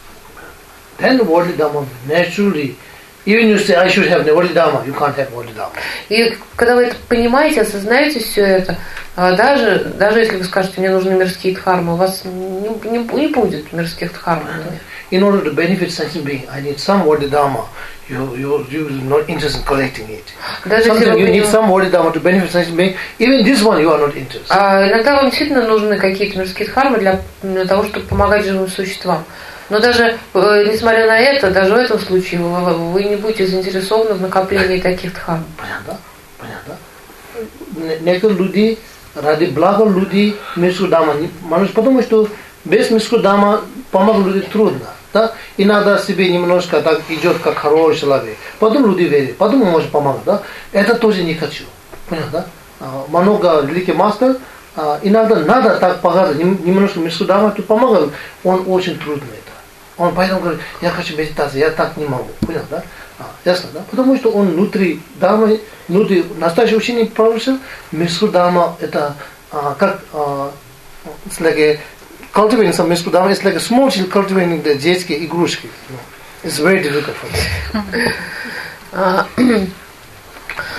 Then worldly dharma naturally, even you say I should have worldly dharma, you can't have worldly dharma. И когда вы это понимаете, осознаете все это, даже, даже если вы скажете, мне нужны мирские дхармы, у вас не, не, не будет мирских дхарм. In order to benefit sentient being, I need some worldly dharma. You, you, you're not interested in collecting it. Something you need some worldly dharma to benefit sentient being. Even this one you are not interested. А иногда вам действительно нужны какие-то мирские дхармы для, для того, чтобы помогать живым существам. Но даже, несмотря на это, даже в этом случае вы, вы не будете заинтересованы в накоплении таких дхарм. Понятно? Понятно? Некоторые люди ради блага людей мирскую дама, потому что без мирскую дама помогать людям трудно. Да? Иногда себе немножко так идет, как хороший человек. Потом люди верят, потом он может помогать. Да? Это тоже не хочу. Понятно? Да? Много великих мастер, иногда надо так показать, немножко мирскую даму, то помогать, он очень трудно это. Он поэтому говорит, я хочу медитацию, я так не могу. Понятно, да? А, ясно, да? Потому что он внутри дамы, внутри настоящее учение получил, мирскую даму это а, как а, it's like a, cultivating some мирскую даму, it's like a small child cultivating the детские игрушки. It's very difficult for them.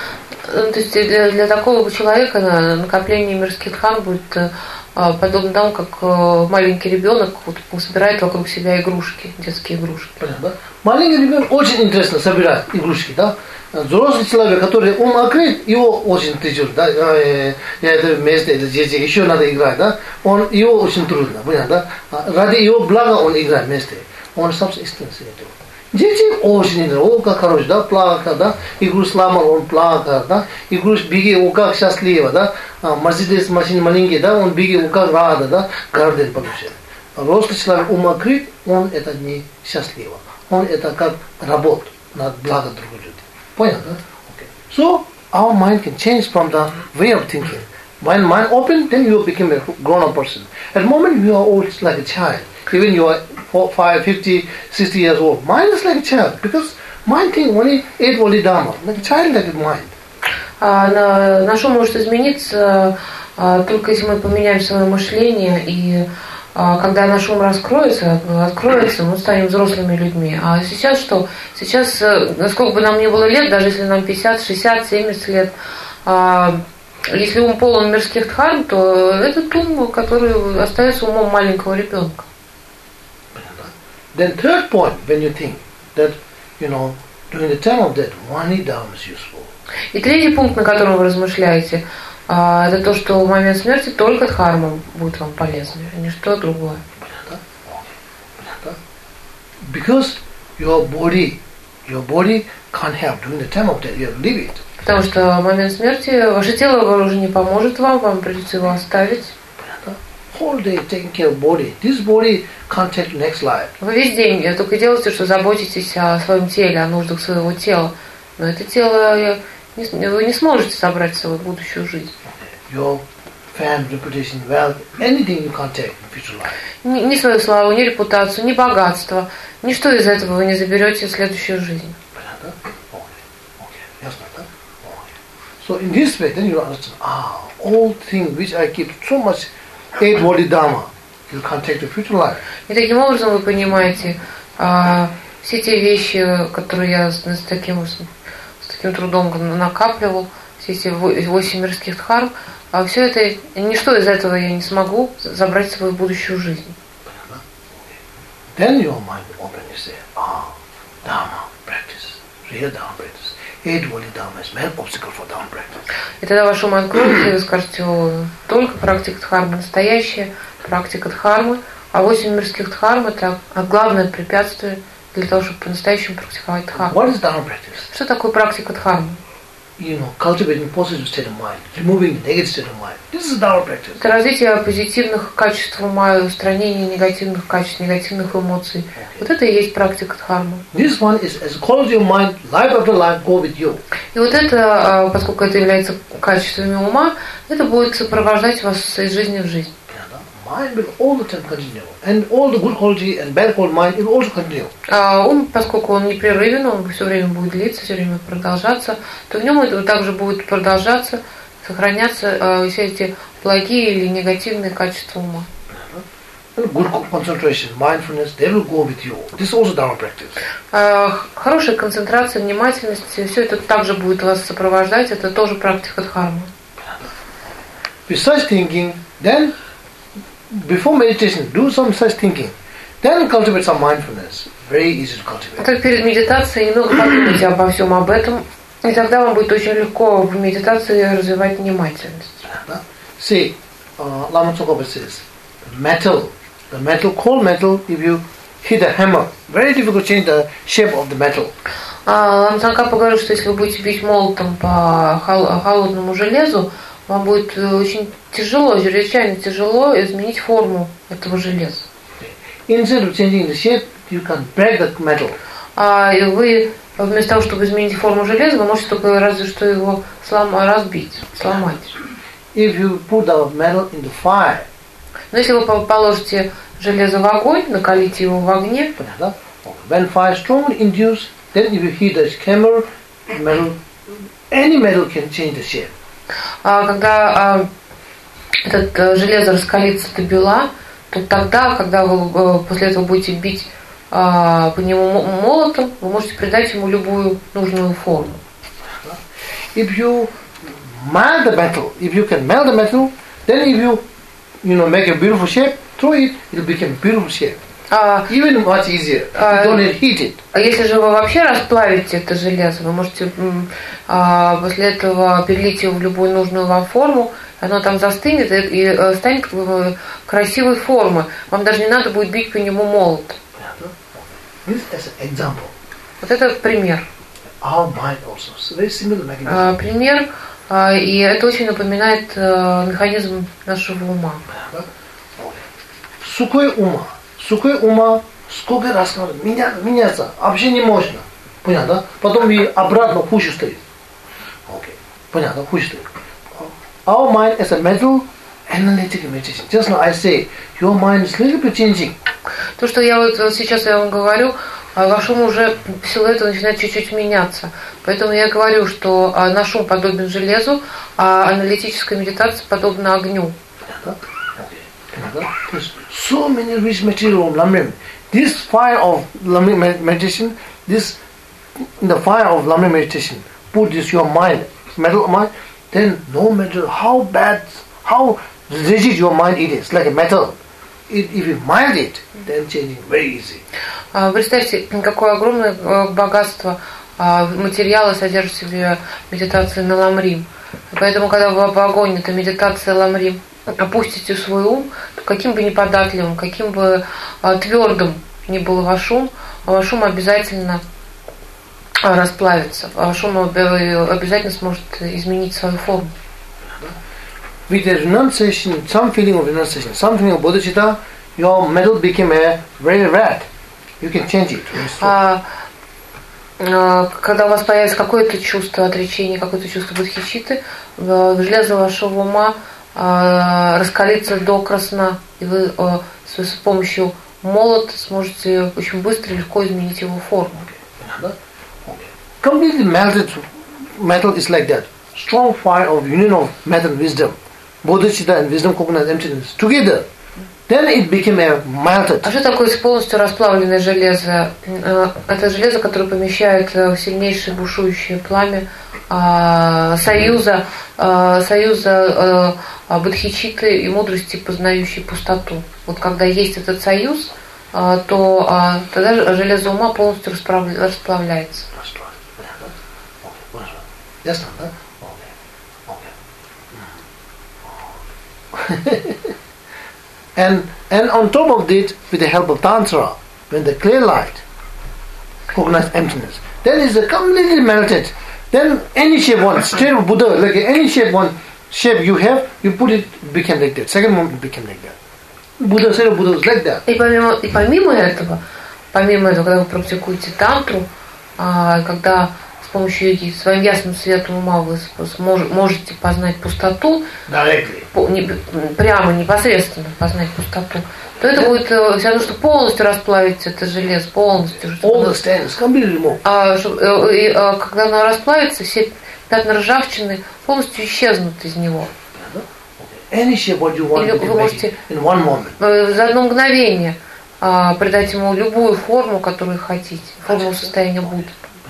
То есть для, для такого человека накопление мирских дхарм будет подобно тому, как маленький ребенок вот, собирает вокруг себя игрушки, детские игрушки. Понятно, да? Маленький ребенок очень интересно собирает игрушки, да? Взрослый человек, который ум открыт, его очень трясет, да? Я это вместе, это здесь, еще надо играть, да? Он, его очень трудно, понятно, да? Ради его блага он играет вместе. Он собственно истинный этого. Дети очень интересно, о, как хороший, да, плакал, да, игру сломал, он плакал, да, игру беги, о, как счастливо, да, Мерседес машина маленький, да, он беги, о, как рада, да, гордый по душе. Взрослый человек ум открыт, он это не счастливо, он это как работа над благом других людей. Понял, да? Okay. So, our mind can change from the way of thinking. When mind open, then you become a grown-up person. At the moment, you are old like a child. Even you are four, five, fifty, sixty years old. Mind is like a child because mind think only eight only dharma. Like a child, like a mind. А, наш ум может измениться а, только если мы поменяем свое мышление, и а, когда наш ум раскроется, откроется, мы станем взрослыми людьми. А сейчас что? Сейчас, насколько бы нам ни было лет, даже если нам пятьдесят, шестьдесят, семьдесят лет, а, если ум полон мирских дхарм, то этот ум, который остается умом маленького ребенка. Then third point, when you think that, you know, during the time of death, Vani Dharma is useful. И третий пункт, на котором вы размышляете, это то, что в момент смерти только дхарма будет вам полезна, а не что другое. Because your body, your body can't help during the time of death, you have to leave it. Потому что в момент смерти ваше тело уже не поможет вам, вам придется его оставить. Whole day taking care of body. This body can't take next life. Вы весь день только делаете, что заботитесь о своем теле, о нуждах своего тела. Но это тело вы не сможете собрать в свою будущую жизнь. Your fame, reputation, wealth, anything you can't take in future life. Ни, ни свою славу, ни репутацию, ни богатство, ничто из этого вы не заберете в следующую жизнь. So in this way, then you understand. Ah, all things which I keep so much. Eight body dharma, you can't take the future life. И таким образом вы понимаете, а, все те вещи, которые я с, с, таким, с, с таким трудом накапливал, все эти восемь мирских дхарм, а все это, ничто из этого я не смогу забрать в свою будущую жизнь. Then your mind open, you say, ah, dharma practice, real dharma practice. Eight body dharma is main obstacle for dharma practice. И тогда ваш ум откроется, и вы скажете, о, только практика дхармы настоящая, практика дхармы, а восемь мирских дхарм это главное препятствие для того, чтобы по-настоящему практиковать дхарму. What is dharma practice? Что такое практика дхармы? You know, cultivating positive state of mind, removing the negative state of mind. This is dharma practice. Это развитие позитивных качеств ума, устранение негативных качеств, негативных эмоций. Okay. Вот это и есть практика дхармы. This one is as quality of mind, life after life go with you. И вот это, поскольку это является качествами ума, это будет сопровождать вас из жизни в жизнь. Mind will all the time continue, and all the good quality and bad quality mind will also continue. А ум, поскольку он непрерывен, он все время будет длиться, все время продолжаться, то в нем это также будет продолжаться, сохраняться э, все эти благие или негативные качества ума. Good concentration, mindfulness, they will go with you. This is also dharma practice. А, хорошая концентрация, внимательность, все это также будет вас сопровождать, это тоже практика дхармы. With such thinking, then before meditation, do some such thinking. Then cultivate some mindfulness. Very easy to cultivate. Так перед медитацией немного подумайте обо всем об этом, и тогда вам будет очень легко в медитации развивать внимательность. See, uh, Lama Tsongkhapa says, metal, the metal, cold metal, if you hit a hammer, very difficult to change the shape of the metal. Лама Tsongkhapa говорит, что если вы будете бить молотом по холодному железу, вам будет очень тяжело, чрезвычайно тяжело изменить форму этого железа. Instead of changing the shape, you can break the metal. А и вы вместо того, чтобы изменить форму железа, вы можете только разве что его слом, разбить, сломать. If you put the metal in the fire, но если вы положите железо в огонь, накалите его в огне, when fire strongly induced, then if you heat the hammer, metal, any metal can change the shape. А когда а, это железо раскалится до бела, то тогда, когда вы после этого будете бить а, по нему молотом, вы можете придать ему любую нужную форму. If you melt the metal. If you can melt the metal, then if you, you know, make a beautiful shape, throw it, it will become beautiful shape. А, Even much easier. а, You don't need heat it. А если же вы вообще расплавите это железо, вы можете м, а, после этого перелить его в любую нужную вам форму, оно там застынет и, и э, станет э, красивой формы. Вам даже не надо будет бить по нему молот. This is an example. Вот это пример. Our mind also. It's a very similar mechanism. А, пример, а, и это очень напоминает а, механизм нашего ума. Сухой ума. Сухой ума сколько раз надо меняться, меняться вообще не можно. Понятно, да? Потом и обратно хуже стоит. Окей. Понятно, хуже стоит. Our mind is a mental analytic meditation. Just now I say, your mind is little bit changing. То, что я вот, вот сейчас я вам говорю, ваш ум уже в силу этого начинает чуть-чуть меняться. Поэтому я говорю, что наш ум подобен железу, а аналитическая медитация подобна огню. Понятно? There's so many rich material of Lamrim. This fire of Lamrim meditation, this the fire of Lamrim meditation, put this your mind, metal mind, then no matter how bad, how rigid your mind it is, like a metal, it, if you mild it, then changing very easy. Представьте, какое огромное богатство материала содержит в себе медитация на Ламрим. Поэтому, когда вы в огонь, это медитация Ламрим, опустите свой ум, то каким бы неподатливым, каким бы а, твердым ни был ваш ум, ваш ум обязательно а, расплавится, ваш ум обязательно сможет изменить свою форму. With the renunciation, some feeling of renunciation, some feeling of bodhicitta, your metal became a very red. You can change it. А, а, когда у вас появится какое-то чувство отречения, какое-то чувство бодхичитты, железо вашего ума раскалиться до красна, и вы с помощью молота сможете очень быстро и легко изменить его форму. Completely melted metal is like that. Strong fire of union of metal and wisdom. Bodhicitta and wisdom, coconut, emptiness together. Then it became a melted. А что такое полностью расплавленное железо? Это железо, которое помещает в сильнейшее бушующее пламя союза, союза бодхичитты и мудрости, познающей пустоту. Вот когда есть этот союз, то тогда железо ума полностью расплавляется. Ясно, да? and and on top of it, with the help of tantra, when the clear light cognizes emptiness, then is completely melted. Then any shape one, straight of Buddha, like any shape one shape you have, you put it, became like that. Second one became like that. Buddha said Buddha was like that. И помимо, и помимо этого, помимо этого, когда вы практикуете тантру, когда с помощью своим ясным светом ума вы можете познать пустоту, Directly. прямо, непосредственно познать пустоту, то это будет все равно, что полностью расплавить это железо, полностью. All the standards, completely remove. А, и, а когда оно расплавится, все пятна ржавчины полностью исчезнут из него. Any shape what you want, Или you вы can make можете it in one moment. за одно мгновение а, придать ему любую форму, которую хотите, форму состояния Будды.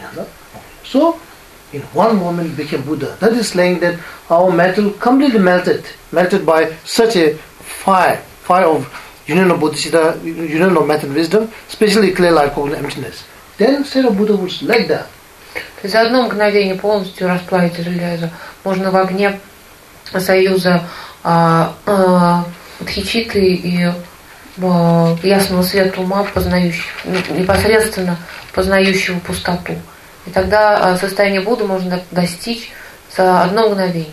So, in one moment it became Buddha. That is saying that our metal completely melted, melted by such a fire, fire of union of bodhicitta, union of metal wisdom, especially clear light, cognitive emptiness. Then Sera Buddha was like that. То есть за одно мгновение полностью расплавить железо можно в огне союза а, а, бодхичитты и а, ясного света ума, познающего, непосредственно познающего пустоту. И тогда состояние Будды можно достичь за одно мгновение.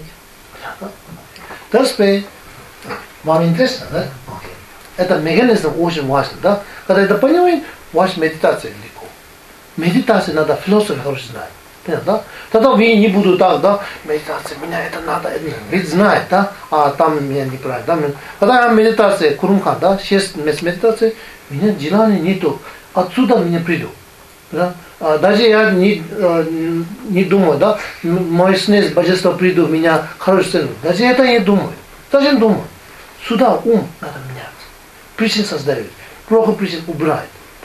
Thus way, вам интересно, да? Это механизм очень важен, да? Когда это понимаем, ваша медитация легко. Медитация надо философию хорошо знать. Понятно, да? Тогда вы не будут так, да? Медитация, меня это надо, это ведь знает, да? А там меня неправильно, да? Когда медитация, курумхан, да? Шесть месяцев медитации, меня желания нету. Отсюда меня приду. Да? А даже я не, не думаю, да, мой снес божество приду, меня хорошо цену. Даже это не думаю. Даже не думаю. Сюда ум надо менять. Причин создает. Плохо причин убирает. Да?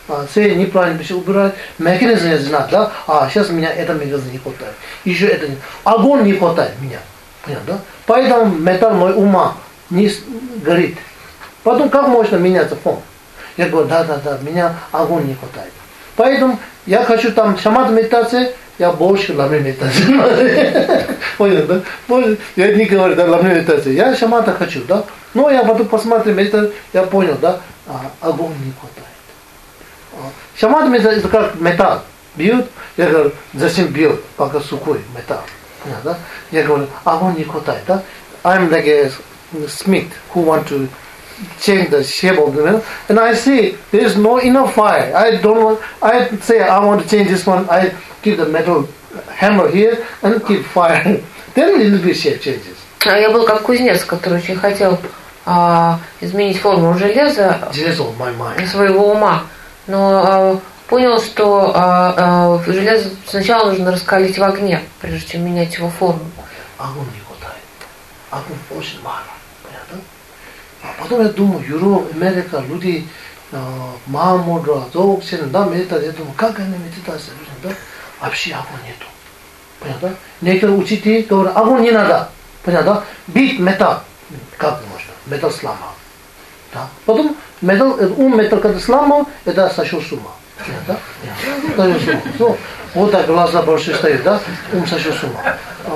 все неправильно все убирать, механизм не знать, да, а сейчас меня это механизм не хватает, еще это не, огонь не хватает меня, понятно, да? Поэтому металл мой ума не горит. Потом как можно меняться фон? Я говорю, да, да, да, меня огонь не хватает. Поэтому я хочу там шамат медитации, я больше ламри медитации. Понял, да? Я не говорю, да, ламри медитации. Я шамата хочу, да? Но я потом посмотрел медитацию, я понял, да, а, огонь не хватает. Шамат медитация это как металл. Бьют, я говорю, зачем бьют, пока сухой металл. Понял, да? Я говорю, огонь не хватает, да? I'm like a smith who want to change the shape of the metal, and I say there is no enough fire. I don't want. I say I want to change this one. I keep the metal hammer here and keep fire. Then a little bit shape changes. Я был как кузнец, который очень хотел а, изменить форму железа своего ума, но а, понял, что а, а, железо сначала нужно раскалить в огне, прежде чем менять его форму. Огонь не хватает. Огонь очень мало. Понятно? А потом я думаю, Европа, Америка, люди Махамудра, Зоуксин, да, медитация, я думаю, как они медитация, да? Вообще огонь нету. Понятно? Некоторые учителя говорят, огонь не надо. Понятно? Бить металл. Как можно? Металл сломал. Да? Потом металл, ум металл, когда сломал, это сошел с ума. Понятно? Сошел с ума. Ну, вот так глаза больше стоят, да? Ум сошел с ума.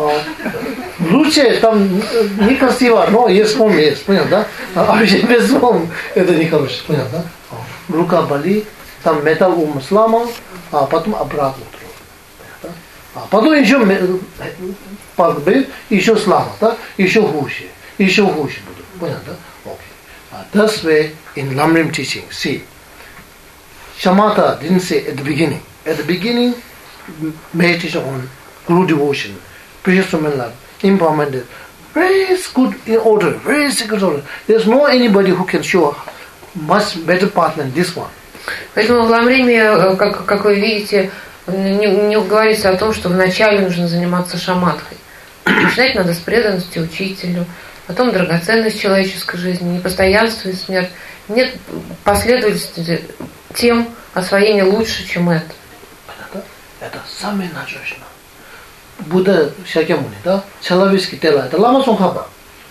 Лучше там некрасиво, но есть ум, есть. Понятно, да? А вообще без ума это нехорошо. Понятно, да? Рука болит, там металл ум сломал, а потом обратно. А потом еще подбит, еще слава, да? Еще хуже, еще хуже будет. Понятно, да? Okay. Uh, that's way in Lamrim teaching. See, Shamatha didn't say at the beginning. At the beginning, meditation on Guru devotion, precious human love, empowerment, very good in order, very secret order. There's no anybody who can show much better path than this one. Поэтому в Ламриме, как, как вы видите, Не, не говорится о том, что вначале нужно заниматься шаматхой. Начинать надо с преданности учителю, потом драгоценность человеческой жизни, непостоянство и смерть. Нет последовательности тем освоения лучше, чем это. Это, это самое надежное. Будда Шакьямуни, да? Человеческое тело, это Лама Цонгхапа.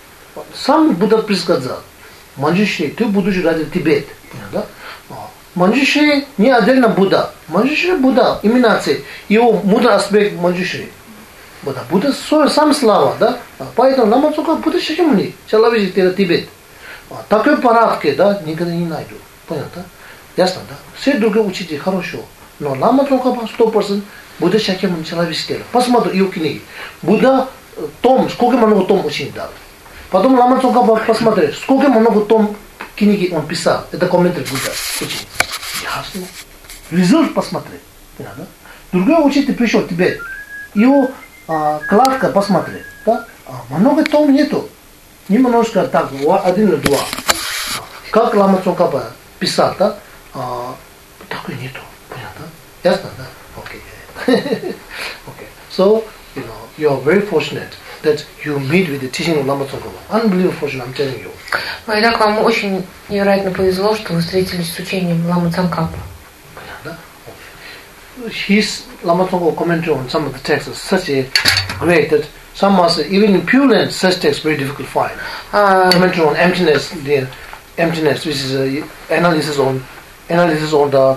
Сам Будда предсказал. Манджушри, ты будешь ради Тибет. Да? Манджушри не отдельно Будда. Манджушри Будда, иминация. Его мудрый аспект Манджушри. Будда. Будда сам слава, да? Поэтому Лама Цонгхапа Будда Шакьямуни. Человеческий тело Тибет. Такой порядке, да, никогда не найду. Понятно? Ясно, да? Все другие учители хорошо. Но Лама Цонгхапа сто процентов Будда Шакьямуни человеческое тело. Посмотри его книги. Будда том, сколько много том очень дал. Потом Лама Цонгхапа посмотри, сколько много том книги он писал. Это комментарий Будда. Очень ясно. Результат посмотри. Понятно? Другой учитель пришел в Тибет. Его а, кладка посмотри. Да? А, много том нету. Немножко так, один или два. Как Лама Цонгхапа писал, да? А, такой нету. Понятно? Ясно, да? Окей. Okay. Okay. So, you know, you are very fortunate that you meet with the teaching of Lama Tsongkhapa. Unbelievable fortune, I'm telling you. Итак, вам очень невероятно повезло, что вы встретились с учением Лама Цонгхапа. Понятно? Okay. His Lama Tsongkhapa commentary on some of the texts is such a great that some masters, even in Pure Land, such texts very difficult to find. Uh, commentary on emptiness, the emptiness, which is a analysis on analysis on the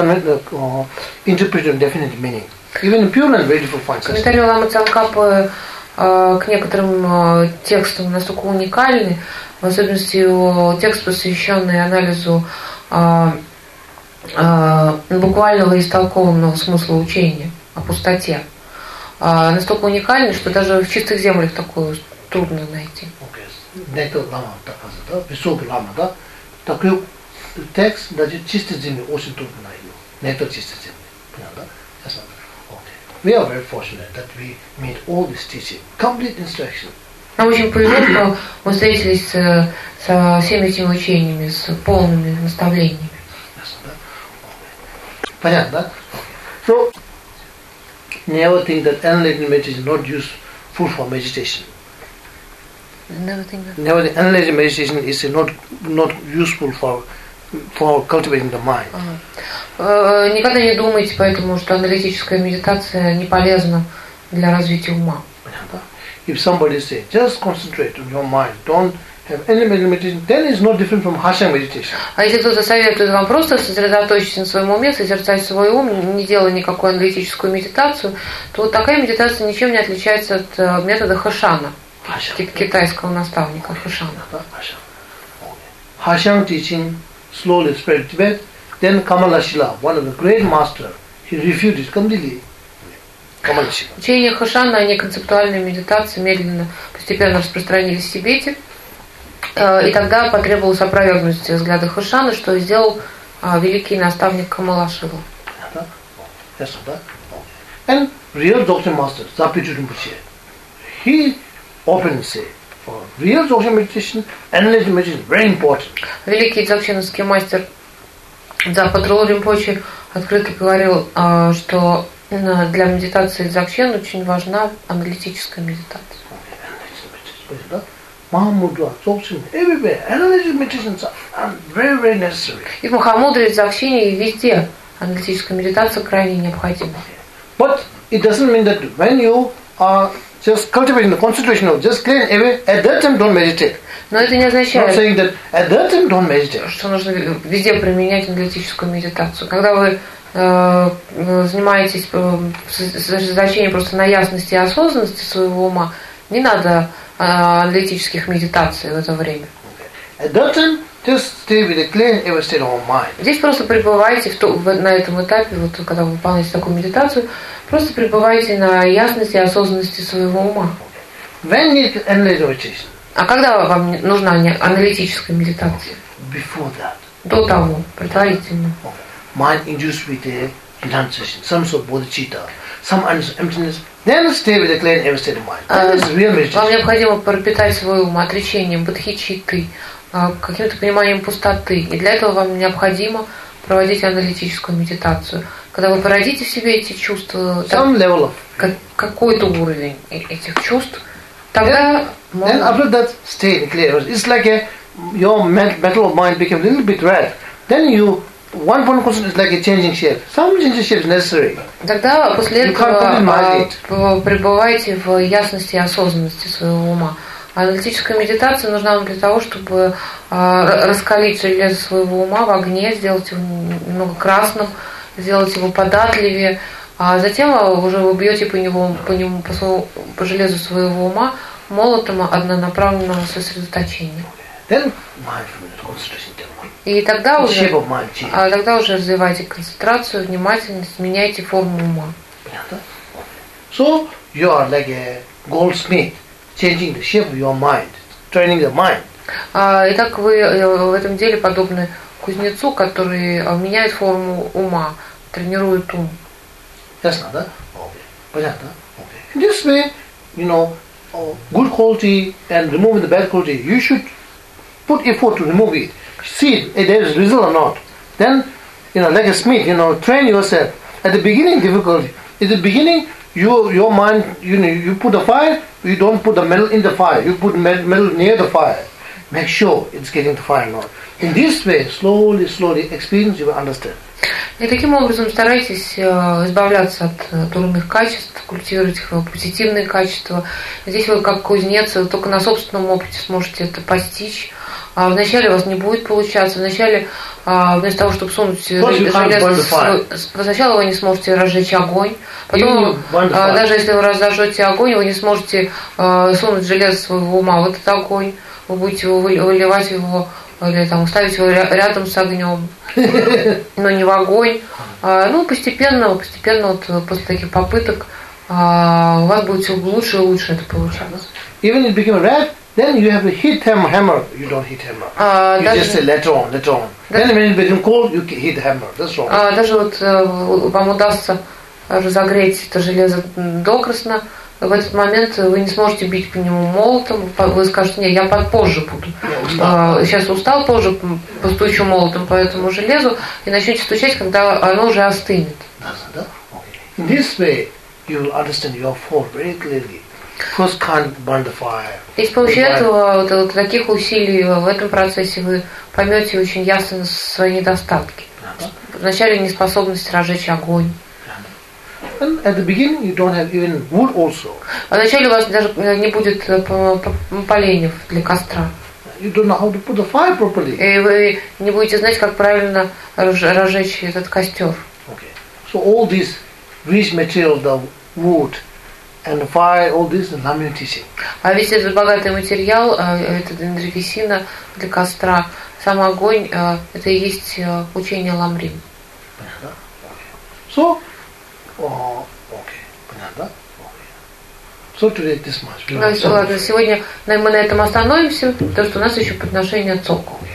uh, interpreted and definite meaning. Even in Pure Land, very difficult to find. Комментарии Ламы Цонгхапы э, к некоторым э, текстам настолько уникальны, в особенности его текст, посвященный анализу э, э, буквального и истолкованного смысла учения о пустоте. Э, настолько уникальны, что даже в чистых землях такое трудно найти. Нету лама, да, высокий лама, да, такой текст даже чистой земли очень трудно найти. Нету чистой земли, понятно? We are very fortunate that we meet all this teaching, complete instruction. Нам очень повезло, что мы встретились с, со всеми этими учениями, с полными наставлениями. Понятно, да? So, never think that analytic meditation is not useful for meditation. Never think that. Never think analytic meditation is not not useful for for cultivating the mind. Uh-huh. Никогда не думайте поэтому, что аналитическая медитация не полезна для развития ума. If somebody say, just concentrate on your mind, don't have any meditation, then it's no different from Hashang meditation. А если кто-то советует вам просто сосредоточиться на своем уме, созерцать свой ум, не делая никакую аналитическую медитацию, то вот такая медитация ничем не отличается от метода Хэшана, китайского наставника Хэшана. Hashang teaching slowly spread to Tibet. Then Kamalashila, one of the great masters, he refuted completely. Учения Хэшана, они концептуальные медитации медленно, постепенно распространились в Тибете. И тогда потребовалось опровергнуть взгляды Хэшана, что сделал великий наставник Камалашила. And real Dzogchen master, Zapitu Rinpoche, he often say, for real Dzogchen meditation, analytic meditation is very important. Великий дзогченовский мастер Дзапатрул Ринпоче открыто говорил, что для медитации дзогчен очень важна аналитическая медитация. Mahamudra, Dzogchen, everywhere, analytic meditations are very, very necessary. И в Махамудре, в дзогчене, и везде аналитическая медитация крайне необходима. But it doesn't mean that when you are just cultivating the concentration of just clean away, at that time don't meditate. Но это не означает, Not saying that at that time don't meditate. Что нужно везде применять аналитическую медитацию. Когда вы э, занимаетесь э, сосредоточением просто на ясности и осознанности своего ума, не надо э, аналитических медитаций в это время. At that time, just stay with a clean away state of mind. Здесь просто пребывайте в то, в, на этом этапе, вот когда вы выполняете такую медитацию, просто пребывайте на ясности и осознанности своего ума. When you analyze meditation? А когда вам нужна аналитическая медитация? Before that. До того, предварительно. Mind induced with a renunciation, some sort of bodhicitta, some emptiness, then stay with a clean away state of mind. That is real meditation. Вам необходимо пропитать свой ум отречением, бодхичиттой, каким-то пониманием пустоты. И для этого вам необходимо проводить аналитическую медитацию. Когда вы породите в себе эти чувства, Some level of как, какой-то уровень этих чувств, тогда then, then after that stay clear. It's like a your metal of mind became a little bit red. Then you one point question is like a changing shape. Some changing shape is necessary. Тогда после этого пребывайте в ясности и осознанности своего ума. Аналитическая медитация нужна вам для того, чтобы э, раскалить железо своего ума в огне, сделать его немного красным, сделать его податливее, а затем уже вы бьете по нему, по нему, по, своему, по железу своего ума молотом однонаправленного сосредоточения. И тогда уже, а тогда уже развивайте концентрацию, внимательность, меняйте форму ума. So you are like a goldsmith. Changing the shape of your mind, training the mind. Итак, вы в этом деле подобны кузнецу, который меняет форму ума, тренирует ум. Ясно, да? Понятно. In this way, you know, good quality and removing the bad quality, you should put effort to remove it. See if there is result or not. Then, you know, like a smith, you know, train yourself. At the beginning, difficulty. At the beginning, you your mind, you know, you put the fire. You don't put the metal in the fire. You put metal near the fire. Make sure it's getting the fire or not. In this way, slowly, slowly, experience you will understand. И таким образом старайтесь избавляться от дурных качеств, культивировать их позитивные качества. Здесь вы, как кузнец, вы только на собственном опыте сможете это постичь. А вначале у вас не будет получаться. Вначале, вместо того, чтобы сунуть железо, сначала вы не сможете разжечь огонь. Потом, даже если вы разожжете огонь, вы не сможете сунуть железо своего ума в этот огонь. Вы будете выливать его или там, ставить его рядом с огнем, но не в огонь. Ну, постепенно, постепенно вот после таких попыток у вас будет все лучше и лучше это получаться. Even it became red, then you have to hit them hammer. You don't hit hammer. Uh, you just say later on, later on. Then when it becomes cold, you hit the hammer. That's wrong. Uh, даже вот uh, вам удастся разогреть это железо докрасно, в этот момент вы не сможете бить по нему молотом. Вы скажете, нет, я позже буду. Uh, сейчас устал, позже постучу молотом по этому железу и начнете стучать, когда оно уже остынет. In this way, you will understand your fault very clearly. First can't burn the fire. И с помощью этого, вот, вот таких усилий в этом процессе вы поймете очень ясно свои недостатки. вначале неспособность разжечь огонь. And at the beginning you don't have even wood also. А вначале у вас даже не будет поленьев для костра. You don't know how to put the fire properly. И вы не будете знать, как правильно разжечь этот костер. Okay. So all these rich material, the wood and the fire, all this is Namyo teaching. А весь этот богатый материал, это древесина для костра, сам огонь, это и есть учение Ламрин. So, oh, okay, понятно? So today this much. Ладно, сегодня мы на этом остановимся, потому что у нас еще подношение цокол.